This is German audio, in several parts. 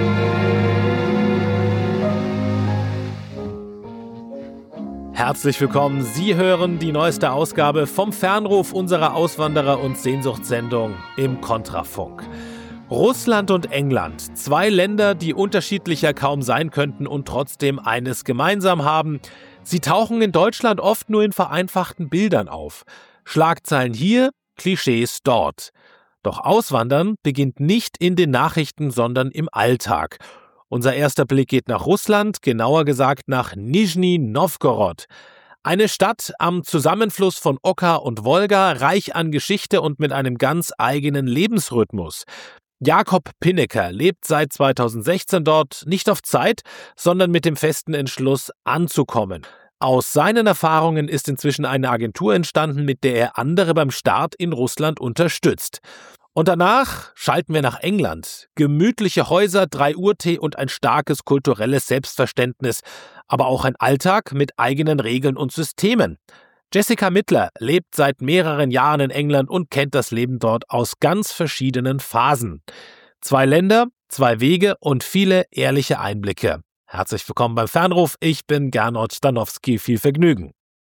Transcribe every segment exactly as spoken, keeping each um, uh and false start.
Herzlich willkommen. Sie hören die neueste Ausgabe vom Fernruf unserer Auswanderer- und Sehnsuchtssendung im Kontrafunk. Russland und England, zwei Länder, die unterschiedlicher kaum sein könnten und trotzdem eines gemeinsam haben. Sie tauchen in Deutschland oft nur in vereinfachten Bildern auf. Schlagzeilen hier, Klischees dort. Doch Auswandern beginnt nicht in den Nachrichten, sondern im Alltag. Unser erster Blick geht nach Russland, genauer gesagt nach Nischni Nowgorod. Eine Stadt am Zusammenfluss von Oka und Wolga, reich an Geschichte und mit einem ganz eigenen Lebensrhythmus. Jakob Pinneker lebt seit zweitausendsechzehn dort, nicht auf Zeit, sondern mit dem festen Entschluss anzukommen. Aus seinen Erfahrungen ist inzwischen eine Agentur entstanden, mit der er andere beim Start in Russland unterstützt. Und danach schalten wir nach England. Gemütliche Häuser, drei Uhr Tee und ein starkes kulturelles Selbstverständnis, aber auch ein Alltag mit eigenen Regeln und Systemen. Jessica Mittler lebt seit mehreren Jahren in England und kennt das Leben dort aus ganz verschiedenen Phasen. Zwei Länder, zwei Wege und viele ehrliche Einblicke. Herzlich willkommen beim Fernruf. Ich bin Gernot Stanowski. Viel Vergnügen.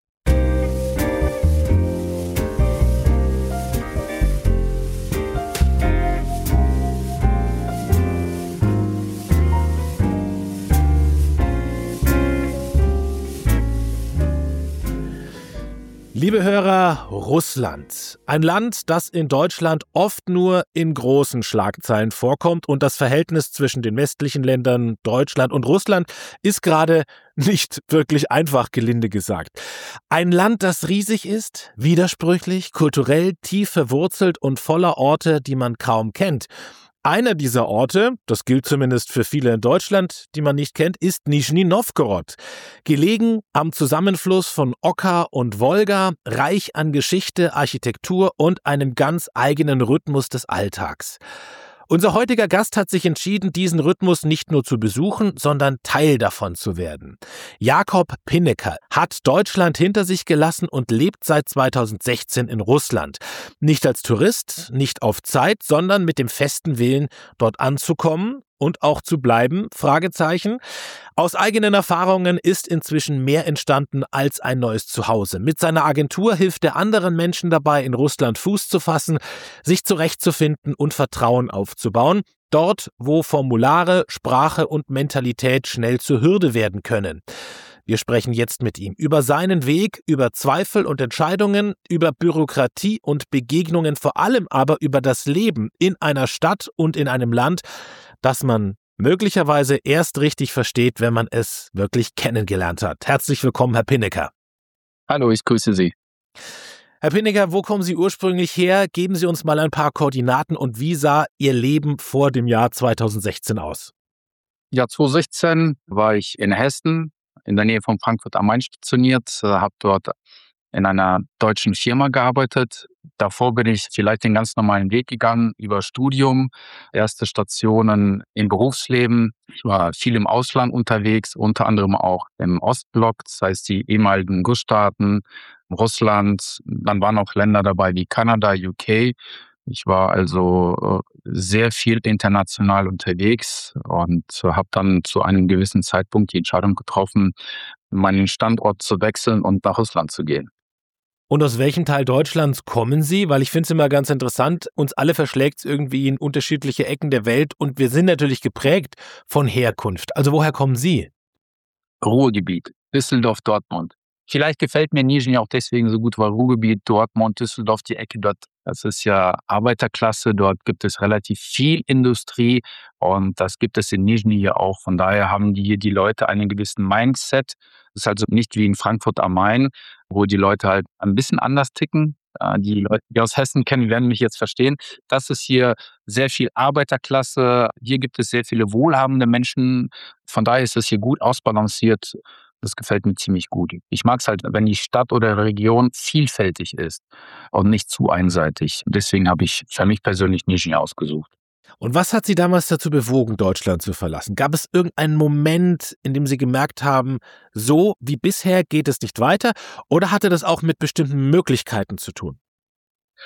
Liebe Hörer, Russland. Ein Land, das in Deutschland oft nur in großen Schlagzeilen vorkommt und das Verhältnis zwischen den westlichen Ländern, Deutschland und Russland ist gerade nicht wirklich einfach, gelinde gesagt. Ein Land, das riesig ist, widersprüchlich, kulturell tief verwurzelt und voller Orte, die man kaum kennt. Einer dieser Orte, das gilt zumindest für viele in Deutschland, die man nicht kennt, ist Nischni Nowgorod. Gelegen am Zusammenfluss von Oka und Wolga, reich an Geschichte, Architektur und einem ganz eigenen Rhythmus des Alltags. Unser heutiger Gast hat sich entschieden, diesen Rhythmus nicht nur zu besuchen, sondern Teil davon zu werden. Jakob Pinneker hat Deutschland hinter sich gelassen und lebt seit zweitausendsechzehn in Russland. Nicht als Tourist, nicht auf Zeit, sondern mit dem festen Willen, dort anzukommen und auch zu bleiben, Fragezeichen. Aus eigenen Erfahrungen ist inzwischen mehr entstanden als ein neues Zuhause. Mit seiner Agentur hilft er anderen Menschen dabei, in Russland Fuß zu fassen, sich zurechtzufinden und Vertrauen aufzubauen. Dort, wo Formulare, Sprache und Mentalität schnell zur Hürde werden können. Wir sprechen jetzt mit ihm über seinen Weg, über Zweifel und Entscheidungen, über Bürokratie und Begegnungen, vor allem aber über das Leben in einer Stadt und in einem Land, das man möglicherweise erst richtig versteht, wenn man es wirklich kennengelernt hat. Herzlich willkommen, Herr Pinneker. Hallo, ich grüße Sie. Herr Pinneker, wo kommen Sie ursprünglich her? Geben Sie uns mal ein paar Koordinaten und wie sah Ihr Leben vor dem Jahr zweitausendsechzehn aus? Ja, zweitausendsechzehn war ich in Hessen, in der Nähe von Frankfurt am Main stationiert, habe dort in einer deutschen Firma gearbeitet. Davor bin ich vielleicht den ganz normalen Weg gegangen über Studium, erste Stationen im Berufsleben. Ich war viel im Ausland unterwegs, unter anderem auch im Ostblock, das heißt die ehemaligen Gussstaaten, Russland. Dann waren auch Länder dabei wie Kanada, U K. Ich war also sehr viel international unterwegs und habe dann zu einem gewissen Zeitpunkt die Entscheidung getroffen, meinen Standort zu wechseln und nach Russland zu gehen. Und aus welchem Teil Deutschlands kommen Sie? Weil ich finde es immer ganz interessant, uns alle verschlägt es irgendwie in unterschiedliche Ecken der Welt und wir sind natürlich geprägt von Herkunft. Also woher kommen Sie? Ruhrgebiet, Düsseldorf, Dortmund. Vielleicht gefällt mir Nischni auch deswegen so gut, weil Ruhrgebiet, Dortmund, Düsseldorf, die Ecke dort, das ist ja Arbeiterklasse, dort gibt es relativ viel Industrie und das gibt es in Nischni ja auch. Von daher haben die hier die Leute einen gewissen Mindset. Das ist also nicht wie in Frankfurt am Main, wo die Leute halt ein bisschen anders ticken. Die Leute, die aus Hessen kennen, werden mich jetzt verstehen. Das ist hier sehr viel Arbeiterklasse. Hier gibt es sehr viele wohlhabende Menschen. Von daher ist es hier gut ausbalanciert. Das gefällt mir ziemlich gut. Ich mag es halt, wenn die Stadt oder Region vielfältig ist und nicht zu einseitig. Deswegen habe ich für mich persönlich Nischni ausgesucht. Und was hat Sie damals dazu bewogen, Deutschland zu verlassen? Gab es irgendeinen Moment, in dem Sie gemerkt haben, so wie bisher geht es nicht weiter? Oder hatte das auch mit bestimmten Möglichkeiten zu tun?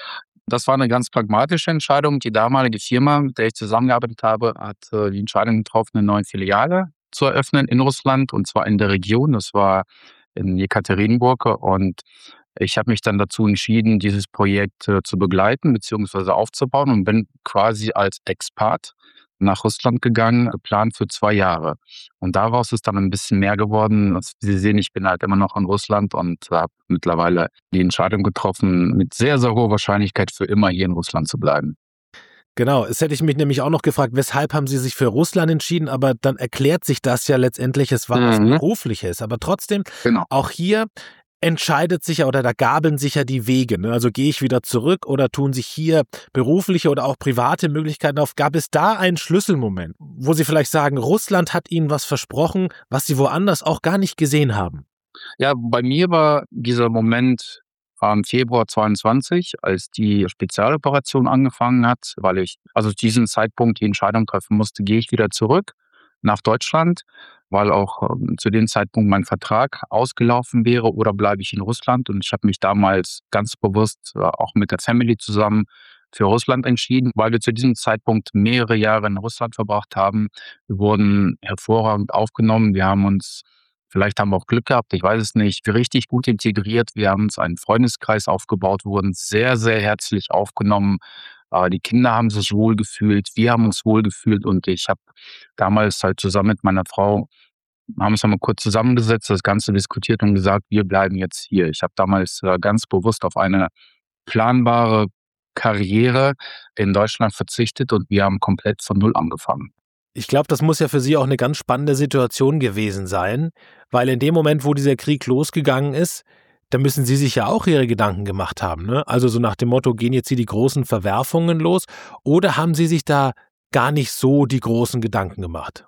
Das war eine ganz pragmatische Entscheidung. Die damalige Firma, mit der ich zusammengearbeitet habe, hat äh, die Entscheidung getroffen, eine neue Filiale zu eröffnen in Russland, und zwar in der Region. Das war in Jekaterinburg, und ich habe mich dann dazu entschieden, dieses Projekt äh, zu begleiten bzw. aufzubauen, und bin quasi als Expat nach Russland gegangen, geplant für zwei Jahre. Und daraus ist dann ein bisschen mehr geworden. Also, Sie sehen, ich bin halt immer noch in Russland und habe mittlerweile die Entscheidung getroffen, mit sehr, sehr hoher Wahrscheinlichkeit für immer hier in Russland zu bleiben. Genau, es hätte ich mich nämlich auch noch gefragt, weshalb haben Sie sich für Russland entschieden, aber dann erklärt sich das ja letztendlich, es war was Mhm. Berufliches. Aber trotzdem, Genau. auch hier entscheidet sich ja oder da gabeln sich ja die Wege. Ne? Also gehe ich wieder zurück oder tun sich hier berufliche oder auch private Möglichkeiten auf? Gab es da einen Schlüsselmoment, wo Sie vielleicht sagen, Russland hat Ihnen was versprochen, was Sie woanders auch gar nicht gesehen haben? Ja, bei mir war dieser Moment am Februar zweiundzwanzig, als die Spezialoperation angefangen hat, weil ich also zu diesem Zeitpunkt die Entscheidung treffen musste, gehe ich wieder zurück nach Deutschland, weil auch ähm, zu dem Zeitpunkt mein Vertrag ausgelaufen wäre, oder bleibe ich in Russland. Und ich habe mich damals ganz bewusst äh, auch mit der Family zusammen für Russland entschieden, weil wir zu diesem Zeitpunkt mehrere Jahre in Russland verbracht haben. Wir wurden hervorragend aufgenommen. Wir haben uns Vielleicht haben wir auch Glück gehabt, ich weiß es nicht, wir richtig gut integriert. Wir haben uns einen Freundeskreis aufgebaut, wurden sehr, sehr herzlich aufgenommen. Äh, die Kinder haben sich wohlgefühlt, wir haben uns wohlgefühlt, und ich habe damals halt zusammen mit meiner Frau haben uns einmal kurz zusammengesetzt, das Ganze diskutiert und gesagt: „Wir bleiben jetzt hier." Ich habe damals, äh, ganz bewusst auf eine planbare Karriere in Deutschland verzichtet, und wir haben komplett von Null angefangen. Ich glaube, das muss ja für Sie auch eine ganz spannende Situation gewesen sein, weil in dem Moment, wo dieser Krieg losgegangen ist, da müssen Sie sich ja auch Ihre Gedanken gemacht haben, ne? Also, so nach dem Motto: „Gehen jetzt hier die großen Verwerfungen los?" Oder haben Sie sich da gar nicht so die großen Gedanken gemacht?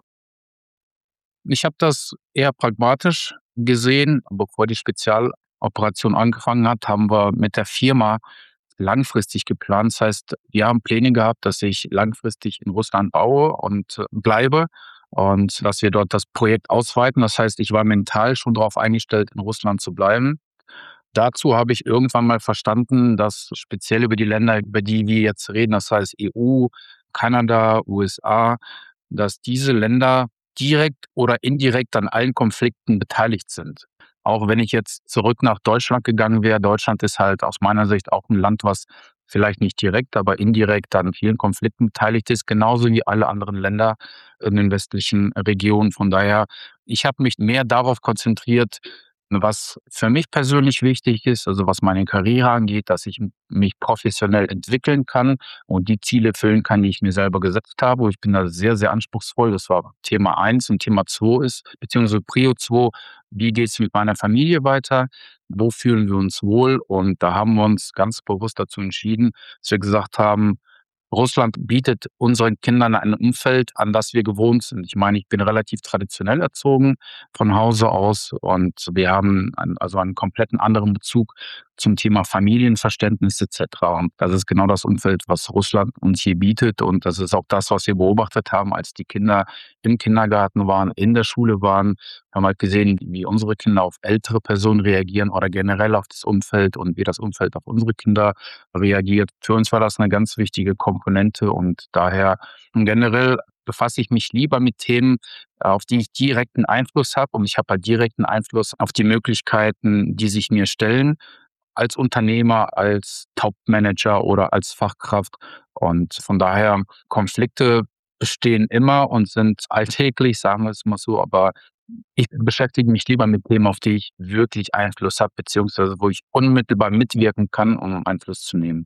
Ich habe das eher pragmatisch gesehen. Bevor die Spezialoperation angefangen hat, haben wir mit der Firma langfristig geplant. Das heißt, wir haben Pläne gehabt, dass ich langfristig in Russland baue und äh, bleibe, und dass wir dort das Projekt ausweiten. Das heißt, ich war mental schon darauf eingestellt, in Russland zu bleiben. Dazu habe ich irgendwann mal verstanden, dass speziell über die Länder, über die wir jetzt reden, das heißt E U, Kanada, U S A, dass diese Länder direkt oder indirekt an allen Konflikten beteiligt sind. Auch wenn ich jetzt zurück nach Deutschland gegangen wäre, Deutschland ist halt aus meiner Sicht auch ein Land, was vielleicht nicht direkt, aber indirekt an vielen Konflikten beteiligt ist, genauso wie alle anderen Länder in den westlichen Regionen. Von daher, ich habe mich mehr darauf konzentriert, was für mich persönlich wichtig ist, also was meine Karriere angeht, dass ich m mich professionell entwickeln kann und die Ziele erfüllen kann, die ich mir selber gesetzt habe. Ich bin da sehr, sehr anspruchsvoll. Das war Thema eins, und Thema zwei ist, beziehungsweise Prio zwei: Wie geht's mit meiner Familie weiter? Wo fühlen wir uns wohl? Und da haben wir uns ganz bewusst dazu entschieden, dass wir gesagt haben: Russland bietet unseren Kindern ein Umfeld, an das wir gewohnt sind. Ich meine, ich bin relativ traditionell erzogen von Hause aus, und wir haben einen, also einen kompletten anderen Bezug zum Thema Familienverständnis et cetera. Und das ist genau das Umfeld, was Russland uns hier bietet. Und das ist auch das, was wir beobachtet haben, als die Kinder im Kindergarten waren, in der Schule waren. Wir haben halt gesehen, wie unsere Kinder auf ältere Personen reagieren oder generell auf das Umfeld, und wie das Umfeld auf unsere Kinder reagiert. Für uns war das eine ganz wichtige Komponente, und daher generell befasse ich mich lieber mit Themen, auf die ich direkten Einfluss habe, und ich habe halt direkten Einfluss auf die Möglichkeiten, die sich mir stellen, als Unternehmer, als Top-Manager oder als Fachkraft. Und von daher, Konflikte bestehen immer und sind alltäglich, sagen wir es mal so, aber ich beschäftige mich lieber mit Themen, auf die ich wirklich Einfluss habe, beziehungsweise wo ich unmittelbar mitwirken kann, um Einfluss zu nehmen.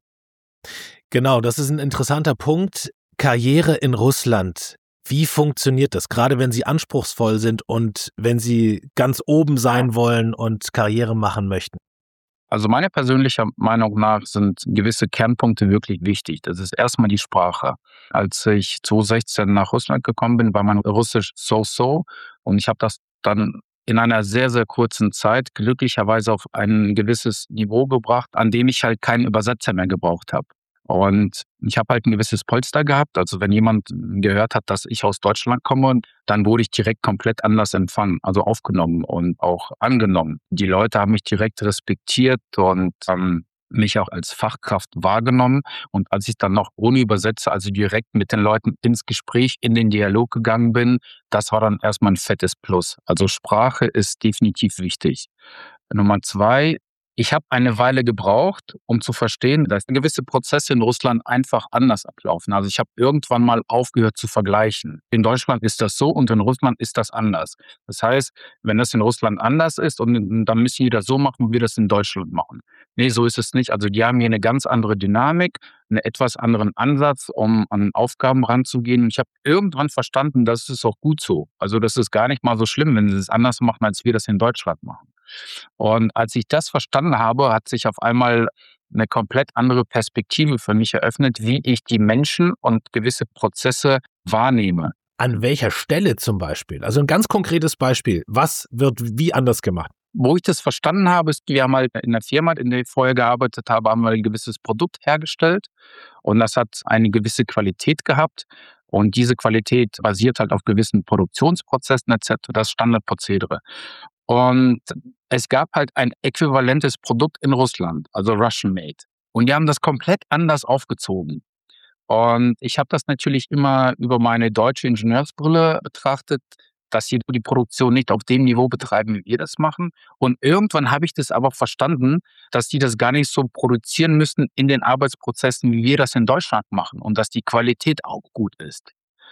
Genau, das ist ein interessanter Punkt. Karriere in Russland. Wie funktioniert das? Gerade wenn Sie anspruchsvoll sind und wenn Sie ganz oben sein wollen und Karriere machen möchten. Also meiner persönlicher Meinung nach sind gewisse Kernpunkte wirklich wichtig. Das ist erstmal die Sprache. Als ich zwanzig sechzehn nach Russland gekommen bin, war mein Russisch so-so, und ich habe das dann in einer sehr, sehr kurzen Zeit glücklicherweise auf ein gewisses Niveau gebracht, an dem ich halt keinen Übersetzer mehr gebraucht habe. Und ich habe halt ein gewisses Polster gehabt. Also wenn jemand gehört hat, dass ich aus Deutschland komme, dann wurde ich direkt komplett anders empfangen, also aufgenommen und auch angenommen. Die Leute haben mich direkt respektiert, und ähm, mich auch als Fachkraft wahrgenommen. Und als ich dann noch ohne Übersetzer, also direkt mit den Leuten ins Gespräch, in den Dialog gegangen bin, das war dann erstmal ein fettes Plus. Also Sprache ist definitiv wichtig. Nummer zwei, ich habe eine Weile gebraucht, um zu verstehen, dass gewisse Prozesse in Russland einfach anders ablaufen. Also ich habe irgendwann mal aufgehört zu vergleichen. In Deutschland ist das so und in Russland ist das anders. Das heißt, wenn das in Russland anders ist, und dann müssen die das so machen, wie wir das in Deutschland machen. Nee, so ist es nicht. Also die haben hier eine ganz andere Dynamik, einen etwas anderen Ansatz, um an Aufgaben ranzugehen. Und ich habe irgendwann verstanden, das ist auch gut so. Also das ist gar nicht mal so schlimm, wenn sie es anders machen, als wir das in Deutschland machen. Und als ich das verstanden habe, hat sich auf einmal eine komplett andere Perspektive für mich eröffnet, wie ich die Menschen und gewisse Prozesse wahrnehme. An welcher Stelle zum Beispiel? Also ein ganz konkretes Beispiel. Was wird wie anders gemacht? Wo ich das verstanden habe, ist, wir haben halt in der Firma, in der ich vorher gearbeitet habe, haben wir ein gewisses Produkt hergestellt und das hat eine gewisse Qualität gehabt. Und diese Qualität basiert halt auf gewissen Produktionsprozessen et cetera, das Standardprozedere. Und es gab halt ein äquivalentes Produkt in Russland, also Russian Made. Und die haben das komplett anders aufgezogen. Und ich habe das natürlich immer über meine deutsche Ingenieursbrille betrachtet, dass sie die Produktion nicht auf dem Niveau betreiben, wie wir das machen. Und irgendwann habe ich das aber verstanden, dass die das gar nicht so produzieren müssen in den Arbeitsprozessen, wie wir das in Deutschland machen und dass die Qualität auch gut ist.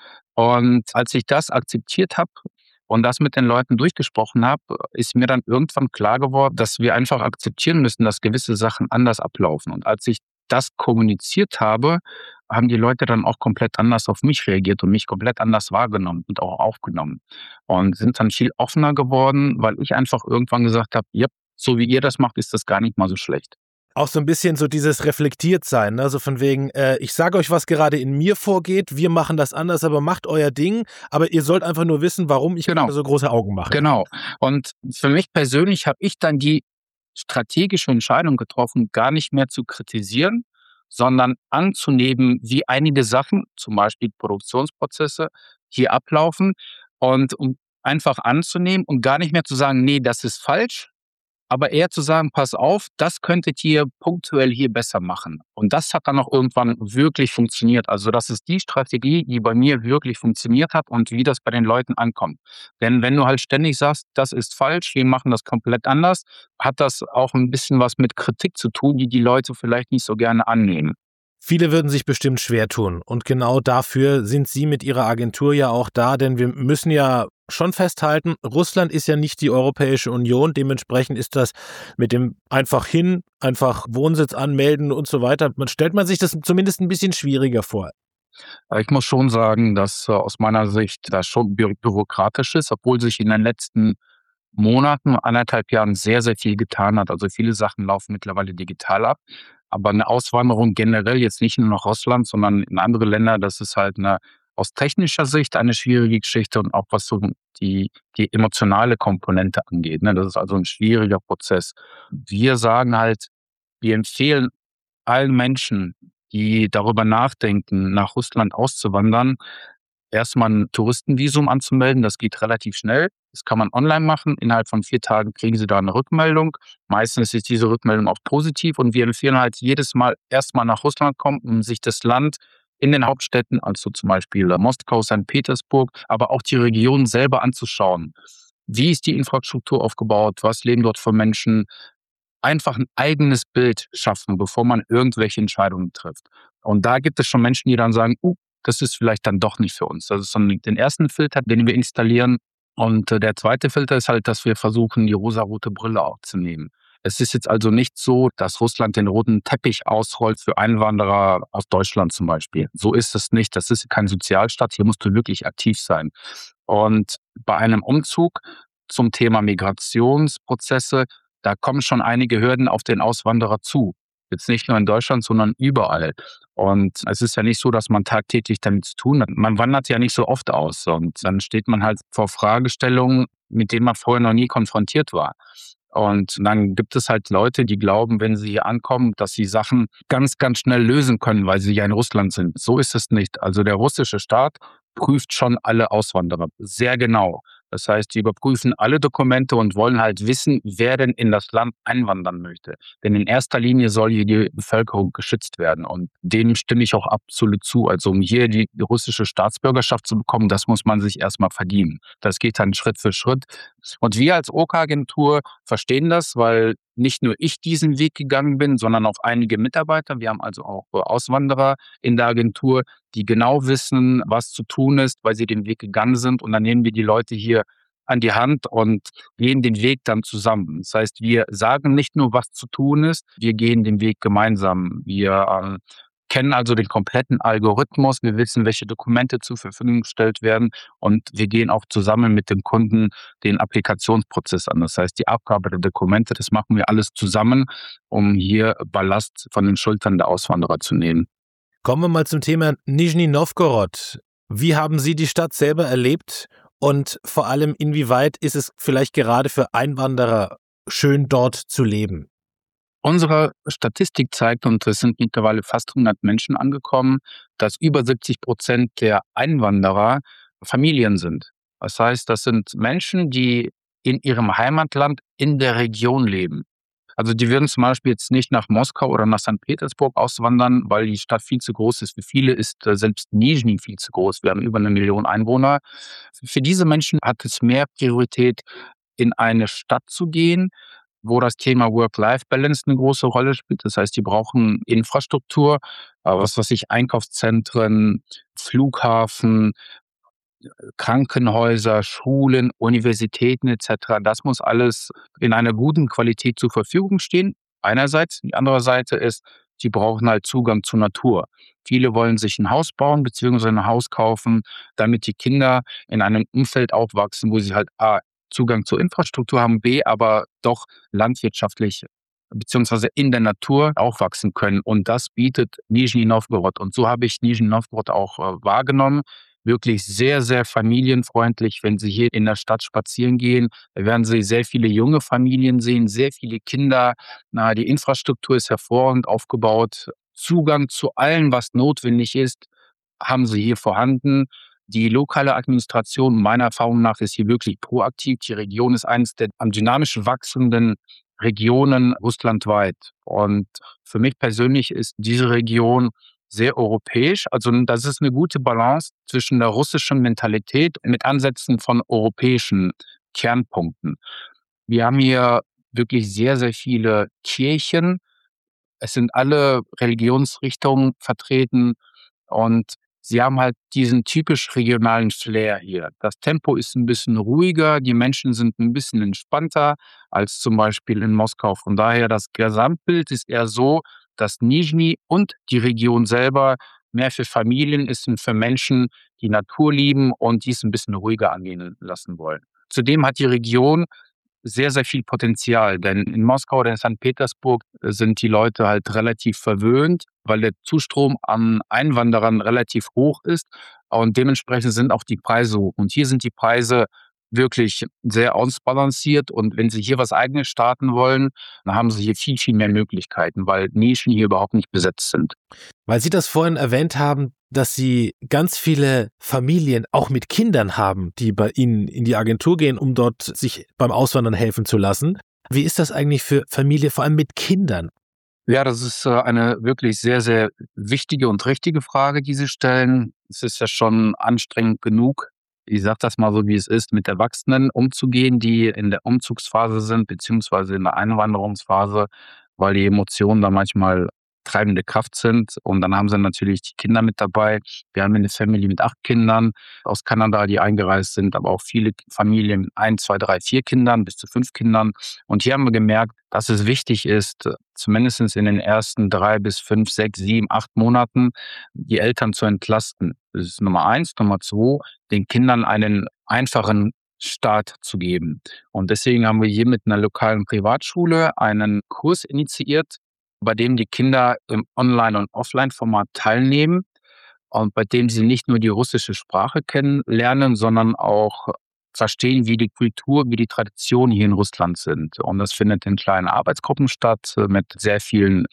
Und als ich das akzeptiert habe und das mit den Leuten durchgesprochen habe, ist mir dann irgendwann klar geworden, dass wir einfach akzeptieren müssen, dass gewisse Sachen anders ablaufen. Und als ich das kommuniziert habe, haben die Leute dann auch komplett anders auf mich reagiert und mich komplett anders wahrgenommen und auch aufgenommen. Und sind dann viel offener geworden, weil ich einfach irgendwann gesagt habe, ja, so wie ihr das macht, ist das gar nicht mal so schlecht. Auch so ein bisschen so dieses Reflektiertsein, ne? So von wegen, äh, ich sage euch, was gerade in mir vorgeht, wir machen das anders, aber macht euer Ding, aber ihr sollt einfach nur wissen, warum ich Genau. gerade so große Augen mache. Genau. Und für mich persönlich habe ich dann die strategische Entscheidung getroffen, gar nicht mehr zu kritisieren, sondern anzunehmen, wie einige Sachen, zum Beispiel Produktionsprozesse, hier ablaufen und um einfach anzunehmen und gar nicht mehr zu sagen, nee, das ist falsch, aber eher zu sagen, pass auf, das könntet ihr punktuell hier besser machen. Und das hat dann auch irgendwann wirklich funktioniert. Also das ist die Strategie, die bei mir wirklich funktioniert hat und wie das bei den Leuten ankommt. Denn wenn du halt ständig sagst, das ist falsch, wir machen das komplett anders, hat das auch ein bisschen was mit Kritik zu tun, die die Leute vielleicht nicht so gerne annehmen. Viele würden sich bestimmt schwer tun. Und genau dafür sind Sie mit Ihrer Agentur ja auch da, denn wir müssen ja schon festhalten, Russland ist ja nicht die Europäische Union. Dementsprechend ist das mit dem einfach hin, einfach Wohnsitz anmelden und so weiter. Man stellt man sich das zumindest ein bisschen schwieriger vor. Ich muss schon sagen, dass äh, aus meiner Sicht das schon bü bürokratisch ist, obwohl sich in den letzten Monaten, anderthalb Jahren sehr, sehr viel getan hat. Also viele Sachen laufen mittlerweile digital ab. Aber eine Auswanderung generell jetzt nicht nur nach Russland, sondern in andere Länder, das ist halt eine aus technischer Sicht eine schwierige Geschichte und auch was so die die emotionale Komponente angeht, ne? Das ist also ein schwieriger Prozess. Wir sagen halt, wir empfehlen allen Menschen, die darüber nachdenken, nach Russland auszuwandern, erstmal ein Touristenvisum anzumelden. Das geht relativ schnell. Das kann man online machen. Innerhalb von vier Tagen kriegen Sie da eine Rückmeldung. Meistens ist diese Rückmeldung auch positiv und wir empfehlen halt jedes Mal erstmal nach Russland kommen, um sich das Land in den Hauptstädten, also zum Beispiel Moskau, Sankt Petersburg, aber auch die Region selber anzuschauen. Wie ist die Infrastruktur aufgebaut? Was leben dort für Menschen? Einfach ein eigenes Bild schaffen, bevor man irgendwelche Entscheidungen trifft. Und da gibt es schon Menschen, die dann sagen: „Uh, das ist vielleicht dann doch nicht für uns." Das ist so den ersten Filter, den wir installieren. Und, äh, der zweite Filter ist halt, dass wir versuchen, die rosarote Brille aufzunehmen. Es ist jetzt also nicht so, dass Russland den roten Teppich ausrollt für Einwanderer aus Deutschland zum Beispiel. So ist es nicht. Das ist kein Sozialstaat. Hier musst du wirklich aktiv sein. Und bei einem Umzug zum Thema Migrationsprozesse, da kommen schon einige Hürden auf den Auswanderer zu. Jetzt nicht nur in Deutschland, sondern überall. Und es ist ja nicht so, dass man tagtäglich damit zu tun hat. Man wandert ja nicht so oft aus. Und dann steht man halt vor Fragestellungen, mit denen man vorher noch nie konfrontiert war. Und dann gibt es halt Leute, die glauben, wenn sie hier ankommen, dass sie Sachen ganz, ganz schnell lösen können, weil sie ja in Russland sind. So ist es nicht. Also der russische Staat prüft schon alle Auswanderer sehr genau. Das heißt, die überprüfen alle Dokumente und wollen halt wissen, wer denn in das Land einwandern möchte. Denn in erster Linie soll hier die Bevölkerung geschützt werden. Und dem stimme ich auch absolut zu. Also um hier die russische Staatsbürgerschaft zu bekommen, das muss man sich erstmal verdienen. Das geht dann Schritt für Schritt. Und wir als O K-Agentur verstehen das, weil nicht nur ich diesen Weg gegangen bin, sondern auch einige Mitarbeiter. Wir haben also auch Auswanderer in der Agentur, die genau wissen, was zu tun ist, weil sie den Weg gegangen sind. Und dann nehmen wir die Leute hier an die Hand und gehen den Weg dann zusammen. Das heißt, wir sagen nicht nur, was zu tun ist, wir gehen den Weg gemeinsam. Wir ähm, kennen also den kompletten Algorithmus, wir wissen, welche Dokumente zur Verfügung gestellt werden und wir gehen auch zusammen mit dem Kunden den Applikationsprozess an. Das heißt, die Abgabe der Dokumente, das machen wir alles zusammen, um hier Ballast von den Schultern der Auswanderer zu nehmen. Kommen wir mal zum Thema Nischni Nowgorod. Wie haben Sie die Stadt selber erlebt und vor allem, inwieweit ist es vielleicht gerade für Einwanderer schön, dort zu leben? Unsere Statistik zeigt, und es sind mittlerweile fast hundert Menschen angekommen, dass über siebzig Prozent der Einwanderer Familien sind. Das heißt, das sind Menschen, die in ihrem Heimatland in der Region leben. Also die würden zum Beispiel jetzt nicht nach Moskau oder nach Sankt Petersburg auswandern, weil die Stadt viel zu groß ist. Für viele ist äh, selbst Nischni viel zu groß. Wir haben über eine Million Einwohner. Für diese Menschen hat es mehr Priorität, in eine Stadt zu gehen, wo das Thema Work-Life-Balance eine große Rolle spielt. Das heißt, die brauchen Infrastruktur, äh, was weiß ich, Einkaufszentren, Flughafen, Krankenhäuser, Schulen, Universitäten et cetera. Das muss alles in einer guten Qualität zur Verfügung stehen. Einerseits. Die andere Seite ist, die brauchen halt Zugang zur Natur. Viele wollen sich ein Haus bauen beziehungsweise ein Haus kaufen, damit die Kinder in einem Umfeld aufwachsen, wo sie halt A, Zugang zur Infrastruktur haben, B, aber doch landwirtschaftlich beziehungsweise in der Natur aufwachsen können. Und das bietet Nischni Nowgorod. Und so habe ich Nischni Nowgorod auch äh, wahrgenommen. Wirklich sehr, sehr familienfreundlich. Wenn Sie hier in der Stadt spazieren gehen, da werden Sie sehr viele junge Familien sehen, sehr viele Kinder. Na, die Infrastruktur ist hervorragend aufgebaut. Zugang zu allem, was notwendig ist, haben Sie hier vorhanden. Die lokale Administration, meiner Erfahrung nach, ist hier wirklich proaktiv. Die Region ist eines der am dynamisch wachsenden Regionen russlandweit. Und für mich persönlich ist diese Region sehr europäisch. Also das ist eine gute Balance zwischen der russischen Mentalität mit Ansätzen von europäischen Kernpunkten. Wir haben hier wirklich sehr, sehr viele Kirchen. Es sind alle Religionsrichtungen vertreten und sie haben halt diesen typisch regionalen Flair hier. Das Tempo ist ein bisschen ruhiger, die Menschen sind ein bisschen entspannter als zum Beispiel in Moskau. Von daher, das Gesamtbild ist eher so, dass Nischni und die Region selber mehr für Familien ist und für Menschen, die Natur lieben und dies ein bisschen ruhiger angehen lassen wollen. Zudem hat die Region sehr, sehr viel Potenzial, denn in Moskau oder in Sankt Petersburg äh, sind die Leute halt relativ verwöhnt, weil der Zustrom an Einwanderern relativ hoch ist und dementsprechend sind auch die Preise hoch. Und hier sind die Preise wirklich sehr ausbalanciert und wenn Sie hier was Eigenes starten wollen, dann haben Sie hier viel, viel mehr Möglichkeiten, weil Nischen hier überhaupt nicht besetzt sind. Weil Sie das vorhin erwähnt haben, dass Sie ganz viele Familien auch mit Kindern haben, die bei Ihnen in die Agentur gehen, um dort sich beim Auswandern helfen zu lassen. Wie ist das eigentlich für Familie, vor allem mit Kindern? Ja, das ist äh, eine wirklich sehr, sehr wichtige und richtige Frage, die Sie stellen. Es ist ja schon anstrengend genug, ich sage das mal so, wie es ist, mit Erwachsenen umzugehen, die in der Umzugsphase sind, beziehungsweise in der Einwanderungsphase, weil die Emotionen da manchmal treibende Kraft sind. Und dann haben sie natürlich die Kinder mit dabei. Wir haben eine Family mit acht Kindern aus Kanada, die eingereist sind, aber auch viele Familien mit ein, zwei, drei, vier Kindern, bis zu fünf Kindern. Und hier haben wir gemerkt, dass es wichtig ist, zumindest in den ersten drei bis fünf, sechs, sieben, acht Monaten die Eltern zu entlasten. Das ist Nummer eins. Nummer zwei, den Kindern einen einfachen Start zu geben. Und deswegen haben wir hier mit einer lokalen Privatschule einen Kurs initiiert, bei dem die Kinder im Online- und Offline-Format teilnehmen und bei dem sie nicht nur die russische Sprache kennenlernen, sondern auch verstehen, wie die Kultur, wie die Traditionen hier in Russland sind. Und das findet in kleinen Arbeitsgruppen statt, äh, mit sehr vielen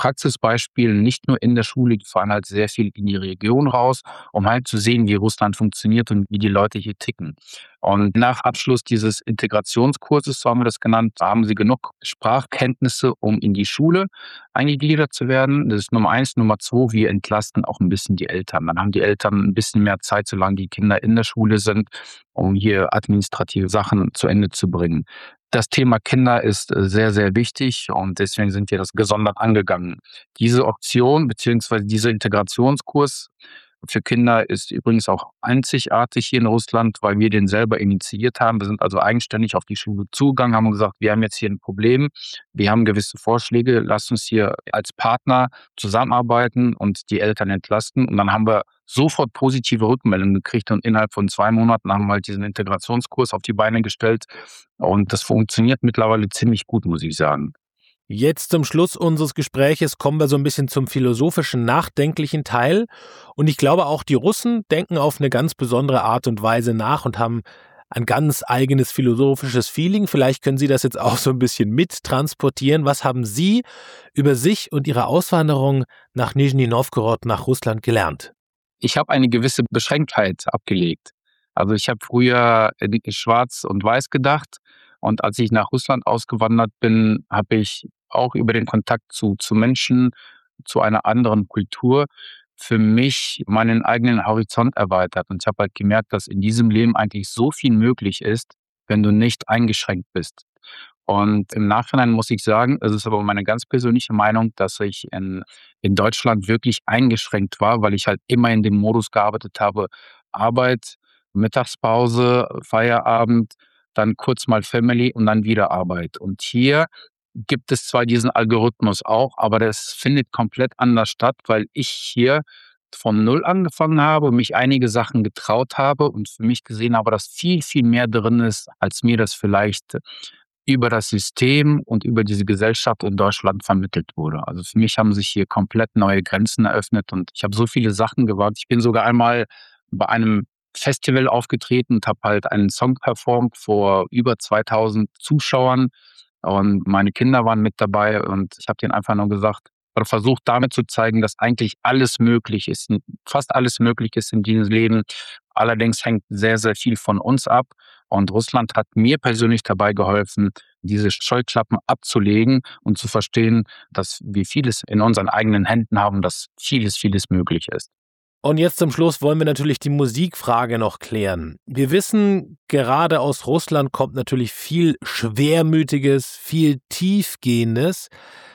Praxisbeispiel nicht nur in der Schule, die fahren halt sehr viel in die Region raus, um halt zu sehen, wie Russland funktioniert und wie die Leute hier ticken. Und nach Abschluss dieses Integrationskurses, so haben wir das genannt, haben sie genug Sprachkenntnisse, um in die Schule eingegliedert zu werden. Das ist Nummer eins. Nummer zwei, wir entlasten auch ein bisschen die Eltern. Dann haben die Eltern ein bisschen mehr Zeit, solange die Kinder in der Schule sind, um hier administrative Sachen zu Ende zu bringen. Das Thema Kinder ist sehr, sehr wichtig und deswegen sind wir das gesondert angegangen. Diese Option beziehungsweise dieser Integrationskurs für Kinder ist übrigens auch einzigartig hier in Russland, weil wir den selber initiiert haben. Wir sind also eigenständig auf die Schule zugegangen, haben gesagt, wir haben jetzt hier ein Problem, wir haben gewisse Vorschläge, lasst uns hier als Partner zusammenarbeiten und die Eltern entlasten. Und dann haben wir sofort positive Rückmeldungen gekriegt und innerhalb von zwei Monaten haben wir halt diesen Integrationskurs auf die Beine gestellt. Und das funktioniert mittlerweile ziemlich gut, muss ich sagen. Jetzt zum Schluss unseres Gespräches kommen wir so ein bisschen zum philosophischen, nachdenklichen Teil. Und ich glaube, auch die Russen denken auf eine ganz besondere Art und Weise nach und haben ein ganz eigenes philosophisches Feeling. Vielleicht können Sie das jetzt auch so ein bisschen mittransportieren. Was haben Sie über sich und Ihre Auswanderung nach Nischni Nowgorod, nach Russland gelernt? Ich habe eine gewisse Beschränktheit abgelegt. Also ich habe früher in Schwarz und Weiß gedacht. Und als ich nach Russland ausgewandert bin, habe ich auch über den Kontakt zu, zu Menschen, zu einer anderen Kultur, für mich meinen eigenen Horizont erweitert. Und ich habe halt gemerkt, dass in diesem Leben eigentlich so viel möglich ist, wenn du nicht eingeschränkt bist. Und im Nachhinein muss ich sagen, es ist aber meine ganz persönliche Meinung, dass ich in, in Deutschland wirklich eingeschränkt war, weil ich halt immer in dem Modus gearbeitet habe, Arbeit, Mittagspause, Feierabend, dann kurz mal Family und dann wieder Arbeit. Und hier gibt es zwar diesen Algorithmus auch, aber das findet komplett anders statt, weil ich hier von Null angefangen habe, mich einige Sachen getraut habe und für mich gesehen habe, dass viel, viel mehr drin ist, als mir das vielleicht über das System und über diese Gesellschaft in Deutschland vermittelt wurde. Also für mich haben sich hier komplett neue Grenzen eröffnet und ich habe so viele Sachen gewagt. Ich bin sogar einmal bei einem Festival aufgetreten und habe halt einen Song performt vor über zweitausend Zuschauern und meine Kinder waren mit dabei und ich habe denen einfach nur gesagt oder versucht damit zu zeigen, dass eigentlich alles möglich ist, fast alles möglich ist in diesem Leben. Allerdings hängt sehr, sehr viel von uns ab und Russland hat mir persönlich dabei geholfen, diese Scheuklappen abzulegen und zu verstehen, dass wir vieles in unseren eigenen Händen haben, dass vieles, vieles möglich ist. Und jetzt zum Schluss wollen wir natürlich die Musikfrage noch klären. Wir wissen, gerade aus Russland kommt natürlich viel Schwermütiges, viel Tiefgehendes.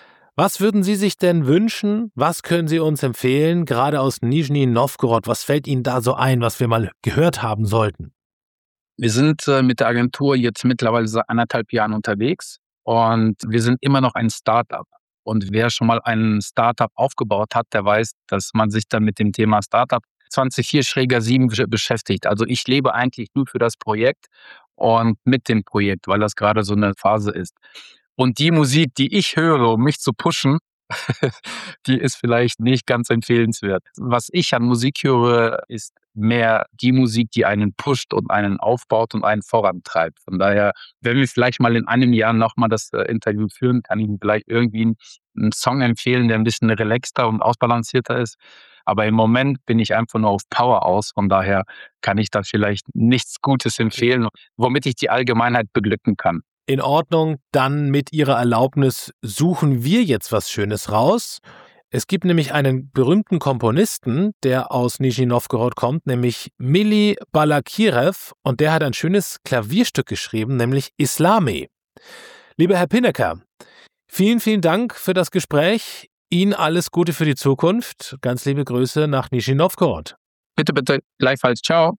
Was würden Sie sich denn wünschen? Was können Sie uns empfehlen, gerade aus Nischni Nowgorod? Was fällt Ihnen da so ein, was wir mal gehört haben sollten? Wir sind äh, mit der Agentur jetzt mittlerweile seit anderthalb Jahren unterwegs und wir sind immer noch ein Start-up. Und wer schon mal ein Startup aufgebaut hat, der weiß, dass man sich dann mit dem Thema Startup vierundzwanzig sieben beschäftigt. Also ich lebe eigentlich nur für das Projekt und mit dem Projekt, weil das gerade so eine Phase ist. Und die Musik, die ich höre, um mich zu pushen, die ist vielleicht nicht ganz empfehlenswert. Was ich an Musik höre, ist mehr die Musik, die einen pusht und einen aufbaut und einen vorantreibt. Von daher, wenn wir vielleicht mal in einem Jahr nochmal das äh, Interview führen, kann ich Ihnen vielleicht irgendwie einen, einen Song empfehlen, der ein bisschen relaxter und ausbalancierter ist. Aber im Moment bin ich einfach nur auf Power aus. Von daher kann ich da vielleicht nichts Gutes empfehlen, womit ich die Allgemeinheit beglücken kann. In Ordnung, dann mit Ihrer Erlaubnis suchen wir jetzt was Schönes raus. Es gibt nämlich einen berühmten Komponisten, der aus Nischni Nowgorod kommt, nämlich Mili Balakirev, und der hat ein schönes Klavierstück geschrieben, nämlich Islami. Lieber Herr Pinnecker, vielen, vielen Dank für das Gespräch. Ihnen alles Gute für die Zukunft. Ganz liebe Grüße nach Nischni Nowgorod. Bitte, bitte, gleichfalls. Ciao.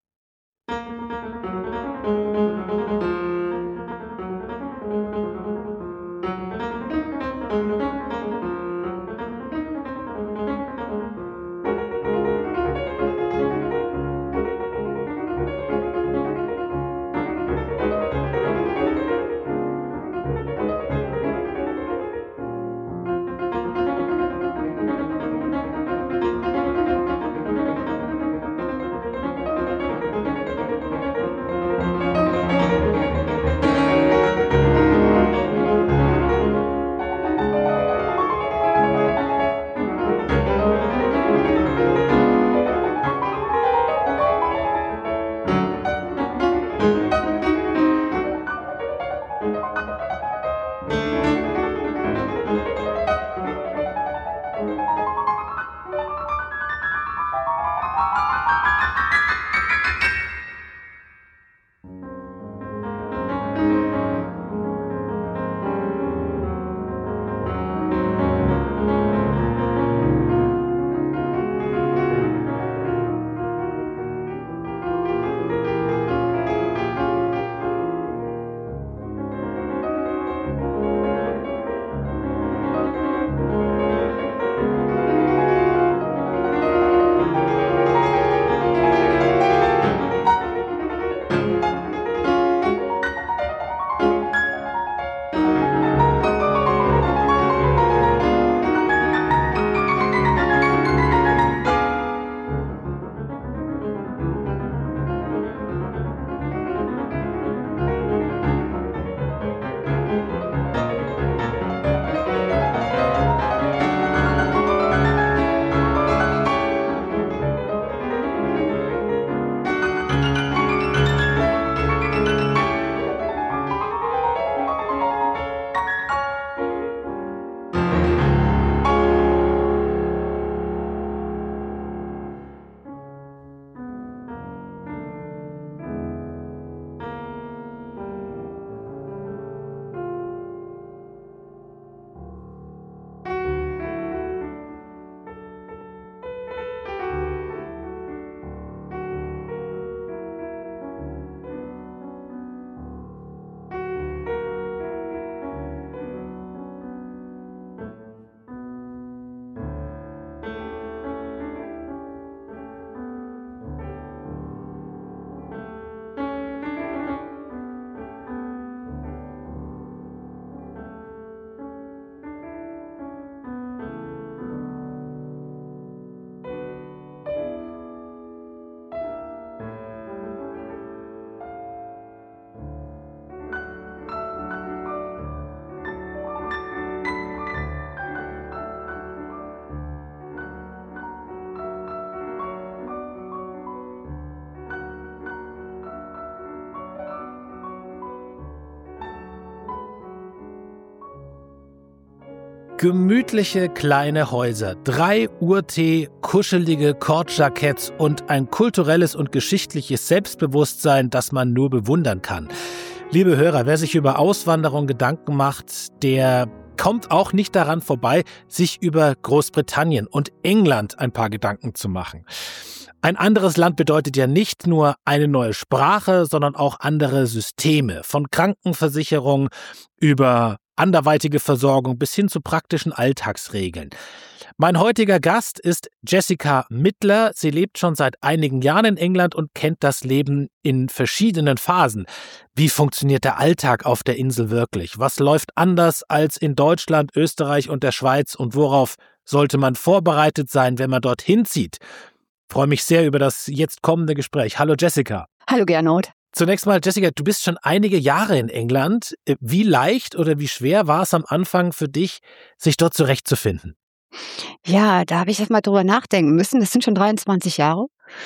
Gemütliche kleine Häuser, drei Uhr Tee, kuschelige Kordjacketts und ein kulturelles und geschichtliches Selbstbewusstsein, das man nur bewundern kann. Liebe Hörer, wer sich über Auswanderung Gedanken macht, der kommt auch nicht daran vorbei, sich über Großbritannien und England ein paar Gedanken zu machen. Ein anderes Land bedeutet ja nicht nur eine neue Sprache, sondern auch andere Systeme, von Krankenversicherung über anderweitige Versorgung bis hin zu praktischen Alltagsregeln. Mein heutiger Gast ist Jessica Mittler. Sie lebt schon seit einigen Jahren in England und kennt das Leben in verschiedenen Phasen. Wie funktioniert der Alltag auf der Insel wirklich? Was läuft anders als in Deutschland, Österreich und der Schweiz? Und worauf sollte man vorbereitet sein, wenn man dorthin zieht? Ich freue mich sehr über das jetzt kommende Gespräch. Hallo Jessica. Hallo Gernot. Zunächst mal, Jessica, du bist schon einige Jahre in England. Wie leicht oder wie schwer war es am Anfang für dich, sich dort zurechtzufinden? Ja, da habe ich erst mal drüber nachdenken müssen. Das sind schon dreiundzwanzig Jahre.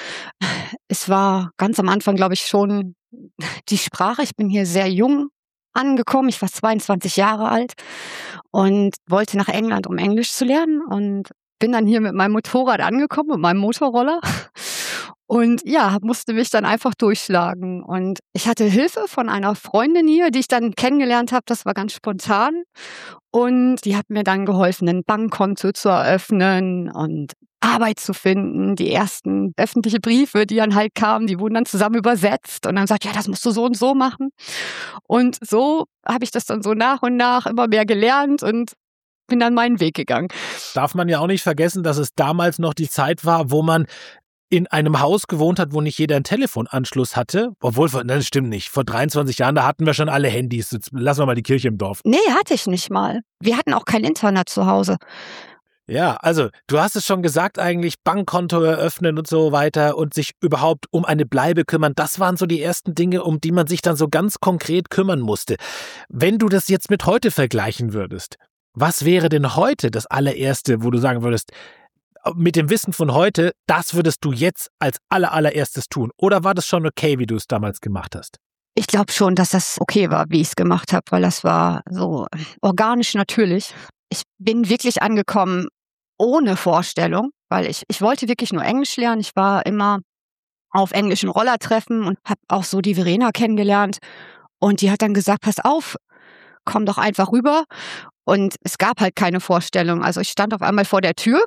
Es war ganz am Anfang, glaube ich, schon die Sprache. Ich bin hier sehr jung angekommen. Ich war zweiundzwanzig Jahre alt und wollte nach England, um Englisch zu lernen. Und bin dann hier mit meinem Motorrad angekommen, mit meinem Motorroller. Und ja, musste mich dann einfach durchschlagen. Und ich hatte Hilfe von einer Freundin hier, die ich dann kennengelernt habe. Das war ganz spontan. Und die hat mir dann geholfen, ein Bankkonto zu eröffnen und Arbeit zu finden. Die ersten öffentlichen Briefe, die dann halt kamen, die wurden dann zusammen übersetzt. Und dann sagt, ja, das musst du so und so machen. Und so habe ich das dann so nach und nach immer mehr gelernt und bin dann meinen Weg gegangen. Darf man ja auch nicht vergessen, dass es damals noch die Zeit war, wo man in einem Haus gewohnt hat, wo nicht jeder einen Telefonanschluss hatte. Obwohl, das stimmt nicht. Vor dreiundzwanzig Jahren, da hatten wir schon alle Handys. Jetzt lassen wir mal die Kirche im Dorf. Nee, hatte ich nicht mal. Wir hatten auch kein Internet zu Hause. Ja, also du hast es schon gesagt eigentlich, Bankkonto eröffnen und so weiter und sich überhaupt um eine Bleibe kümmern. Das waren so die ersten Dinge, um die man sich dann so ganz konkret kümmern musste. Wenn du das jetzt mit heute vergleichen würdest, was wäre denn heute das allererste, wo du sagen würdest, mit dem Wissen von heute, das würdest du jetzt als aller, allererstes tun? Oder war das schon okay, wie du es damals gemacht hast? Ich glaube schon, dass das okay war, wie ich es gemacht habe, weil das war so organisch natürlich. Ich bin wirklich angekommen ohne Vorstellung, weil ich, ich wollte wirklich nur Englisch lernen. Ich war immer auf englischen Rollertreffen und habe auch so die Verena kennengelernt. Und die hat dann gesagt, pass auf, komm doch einfach rüber. Und es gab halt keine Vorstellung. Also ich stand auf einmal vor der Tür.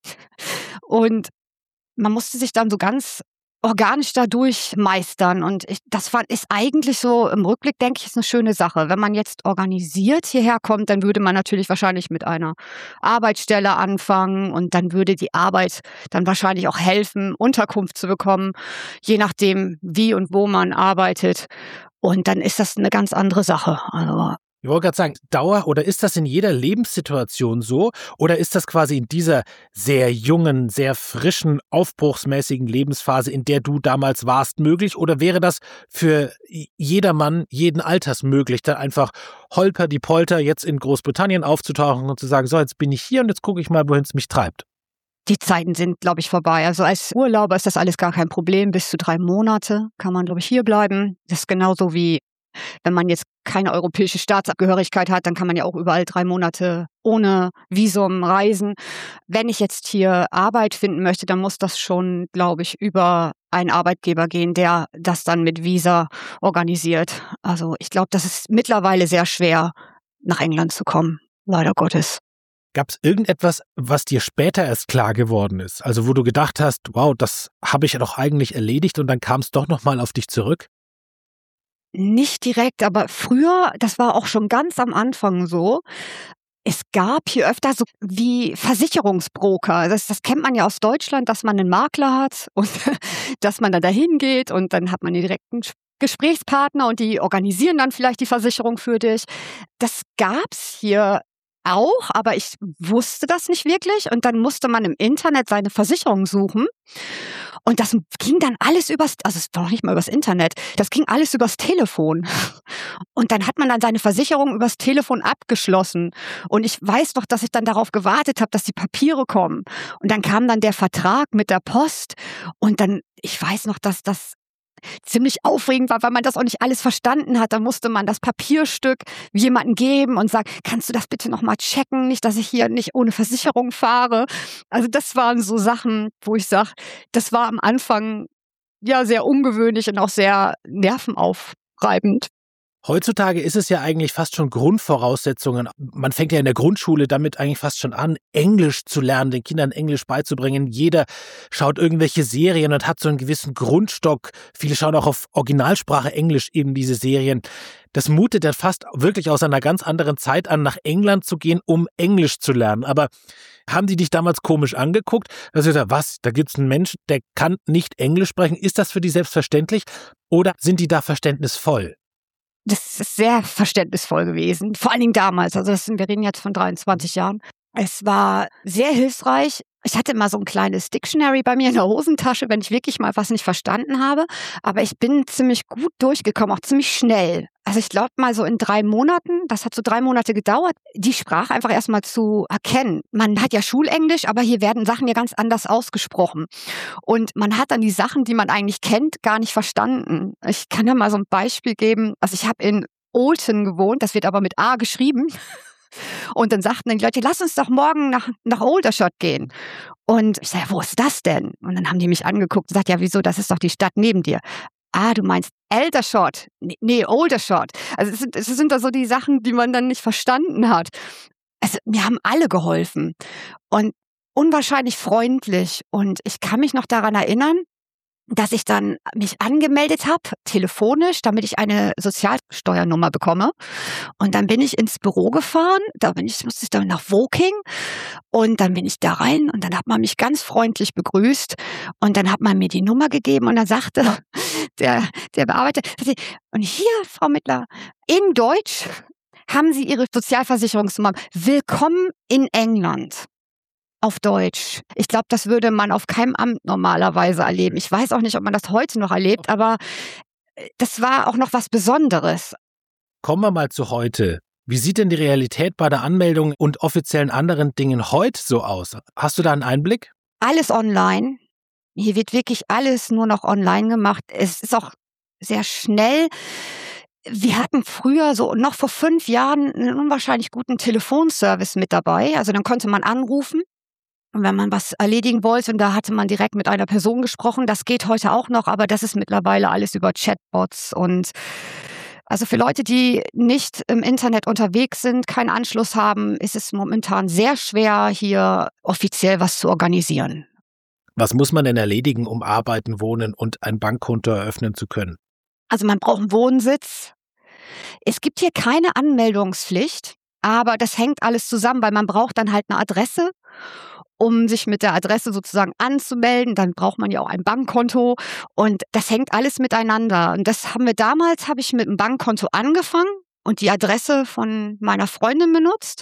Und man musste sich dann so ganz organisch dadurch meistern. Und ich, das fand, ist eigentlich so, im Rückblick denke ich, ist eine schöne Sache. Wenn man jetzt organisiert hierher kommt, dann würde man natürlich wahrscheinlich mit einer Arbeitsstelle anfangen und dann würde die Arbeit dann wahrscheinlich auch helfen, Unterkunft zu bekommen, je nachdem, wie und wo man arbeitet. Und dann ist das eine ganz andere Sache. Also ich wollte gerade sagen, Dauer oder ist das in jeder Lebenssituation so oder ist das quasi in dieser sehr jungen, sehr frischen, aufbruchsmäßigen Lebensphase, in der du damals warst, möglich oder wäre das für jedermann, jeden Alters möglich, dann einfach holper die Polter jetzt in Großbritannien aufzutauchen und zu sagen, so jetzt bin ich hier und jetzt gucke ich mal, wohin es mich treibt? Die Zeiten sind, glaube ich, vorbei. Also als Urlauber ist das alles gar kein Problem. Bis zu drei Monate kann man, glaube ich, hier bleiben. Das ist genauso wie wenn man jetzt keine europäische Staatsangehörigkeit hat, dann kann man ja auch überall drei Monate ohne Visum reisen. Wenn ich jetzt hier Arbeit finden möchte, dann muss das schon, glaube ich, über einen Arbeitgeber gehen, der das dann mit Visa organisiert. Also ich glaube, das ist mittlerweile sehr schwer, nach England zu kommen, leider Gottes. Gab es irgendetwas, was dir später erst klar geworden ist? Also wo du gedacht hast, wow, das habe ich ja doch eigentlich erledigt und dann kam es doch nochmal auf dich zurück? Nicht direkt, aber früher, das war auch schon ganz am Anfang so, es gab hier öfter so wie Versicherungsbroker. Das, das kennt man ja aus Deutschland, dass man einen Makler hat und dass man dann dahin geht und dann hat man den direkten Gesprächspartner und die organisieren dann vielleicht die Versicherung für dich. Das gab's hier auch, aber ich wusste das nicht wirklich und dann musste man im Internet seine Versicherung suchen. Und das ging dann alles übers, also es war noch nicht mal übers Internet, das ging alles übers Telefon. Und dann hat man dann seine Versicherung übers Telefon abgeschlossen. Und ich weiß noch, dass ich dann darauf gewartet habe, dass die Papiere kommen. Und dann kam dann der Vertrag mit der Post. Und dann, ich weiß noch, dass das ziemlich aufregend war, weil man das auch nicht alles verstanden hat. Da musste man das Papierstück jemandem geben und sagen, kannst du das bitte nochmal checken? Nicht, dass ich hier nicht ohne Versicherung fahre. Also das waren so Sachen, wo ich sage, das war am Anfang ja sehr ungewöhnlich und auch sehr nervenaufreibend. Heutzutage ist es ja eigentlich fast schon Grundvoraussetzungen. Man fängt ja in der Grundschule damit eigentlich fast schon an, Englisch zu lernen, den Kindern Englisch beizubringen. Jeder schaut irgendwelche Serien und hat so einen gewissen Grundstock. Viele schauen auch auf Originalsprache Englisch eben diese Serien. Das mutet ja fast wirklich aus einer ganz anderen Zeit an, nach England zu gehen, um Englisch zu lernen. Aber haben die dich damals komisch angeguckt? Also was, da gibt es einen Menschen, der kann nicht Englisch sprechen. Ist das für die selbstverständlich oder sind die da verständnisvoll? Das ist sehr verständnisvoll gewesen, vor allen Dingen damals. Also das sind, wir reden jetzt von dreiundzwanzig Jahren. Es war sehr hilfreich. Ich hatte immer so ein kleines Dictionary bei mir in der Hosentasche, wenn ich wirklich mal was nicht verstanden habe. Aber ich bin ziemlich gut durchgekommen, auch ziemlich schnell. Also ich glaube mal so in drei Monaten, das hat so drei Monate gedauert, die Sprache einfach erstmal zu erkennen. Man hat ja Schulenglisch, aber hier werden Sachen ja ganz anders ausgesprochen. Und man hat dann die Sachen, die man eigentlich kennt, gar nicht verstanden. Ich kann ja mal so ein Beispiel geben. Also ich habe in Olten gewohnt, das wird aber mit A geschrieben. Und dann sagten die Leute, lass uns doch morgen nach, nach Aldershot gehen. Und ich sage, wo ist das denn? Und dann haben die mich angeguckt und gesagt, ja, wieso, das ist doch die Stadt neben dir. Ah, du meinst Aldershot? Nee, Aldershot. Also es sind, es sind da so die Sachen, die man dann nicht verstanden hat. Also mir haben alle geholfen und unwahrscheinlich freundlich. Und ich kann mich noch daran erinnern, dass ich dann mich angemeldet habe, telefonisch, damit ich eine Sozialsteuernummer bekomme. Und dann bin ich ins Büro gefahren, da bin ich, musste ich dann nach Woking und dann bin ich da rein und dann hat man mich ganz freundlich begrüßt und dann hat man mir die Nummer gegeben und dann sagte der, der Bearbeiter, und hier, Frau Mittler, in Deutsch haben Sie Ihre Sozialversicherungsnummer. Willkommen in England. Auf Deutsch. Ich glaube, das würde man auf keinem Amt normalerweise erleben. Ich weiß auch nicht, ob man das heute noch erlebt, aber das war auch noch was Besonderes. Kommen wir mal zu heute. Wie sieht denn die Realität bei der Anmeldung und offiziellen anderen Dingen heute so aus? Hast du da einen Einblick? Alles online. Hier wird wirklich alles nur noch online gemacht. Es ist auch sehr schnell. Wir hatten früher, so noch vor fünf Jahren, einen unwahrscheinlich guten Telefonservice mit dabei. Also dann konnte man anrufen. Und wenn man was erledigen wollte, und da hatte man direkt mit einer Person gesprochen, das geht heute auch noch, aber das ist mittlerweile alles über Chatbots. Und also für Leute, die nicht im Internet unterwegs sind, keinen Anschluss haben, ist es momentan sehr schwer, hier offiziell was zu organisieren. Was muss man denn erledigen, um arbeiten, wohnen und ein Bankkonto eröffnen zu können? Also man braucht einen Wohnsitz. Es gibt hier keine Anmeldungspflicht, aber das hängt alles zusammen, weil man braucht dann halt eine Adresse, um sich mit der Adresse sozusagen anzumelden. Dann braucht man ja auch ein Bankkonto und das hängt alles miteinander. Und das haben wir damals, habe ich mit einem Bankkonto angefangen und die Adresse von meiner Freundin benutzt.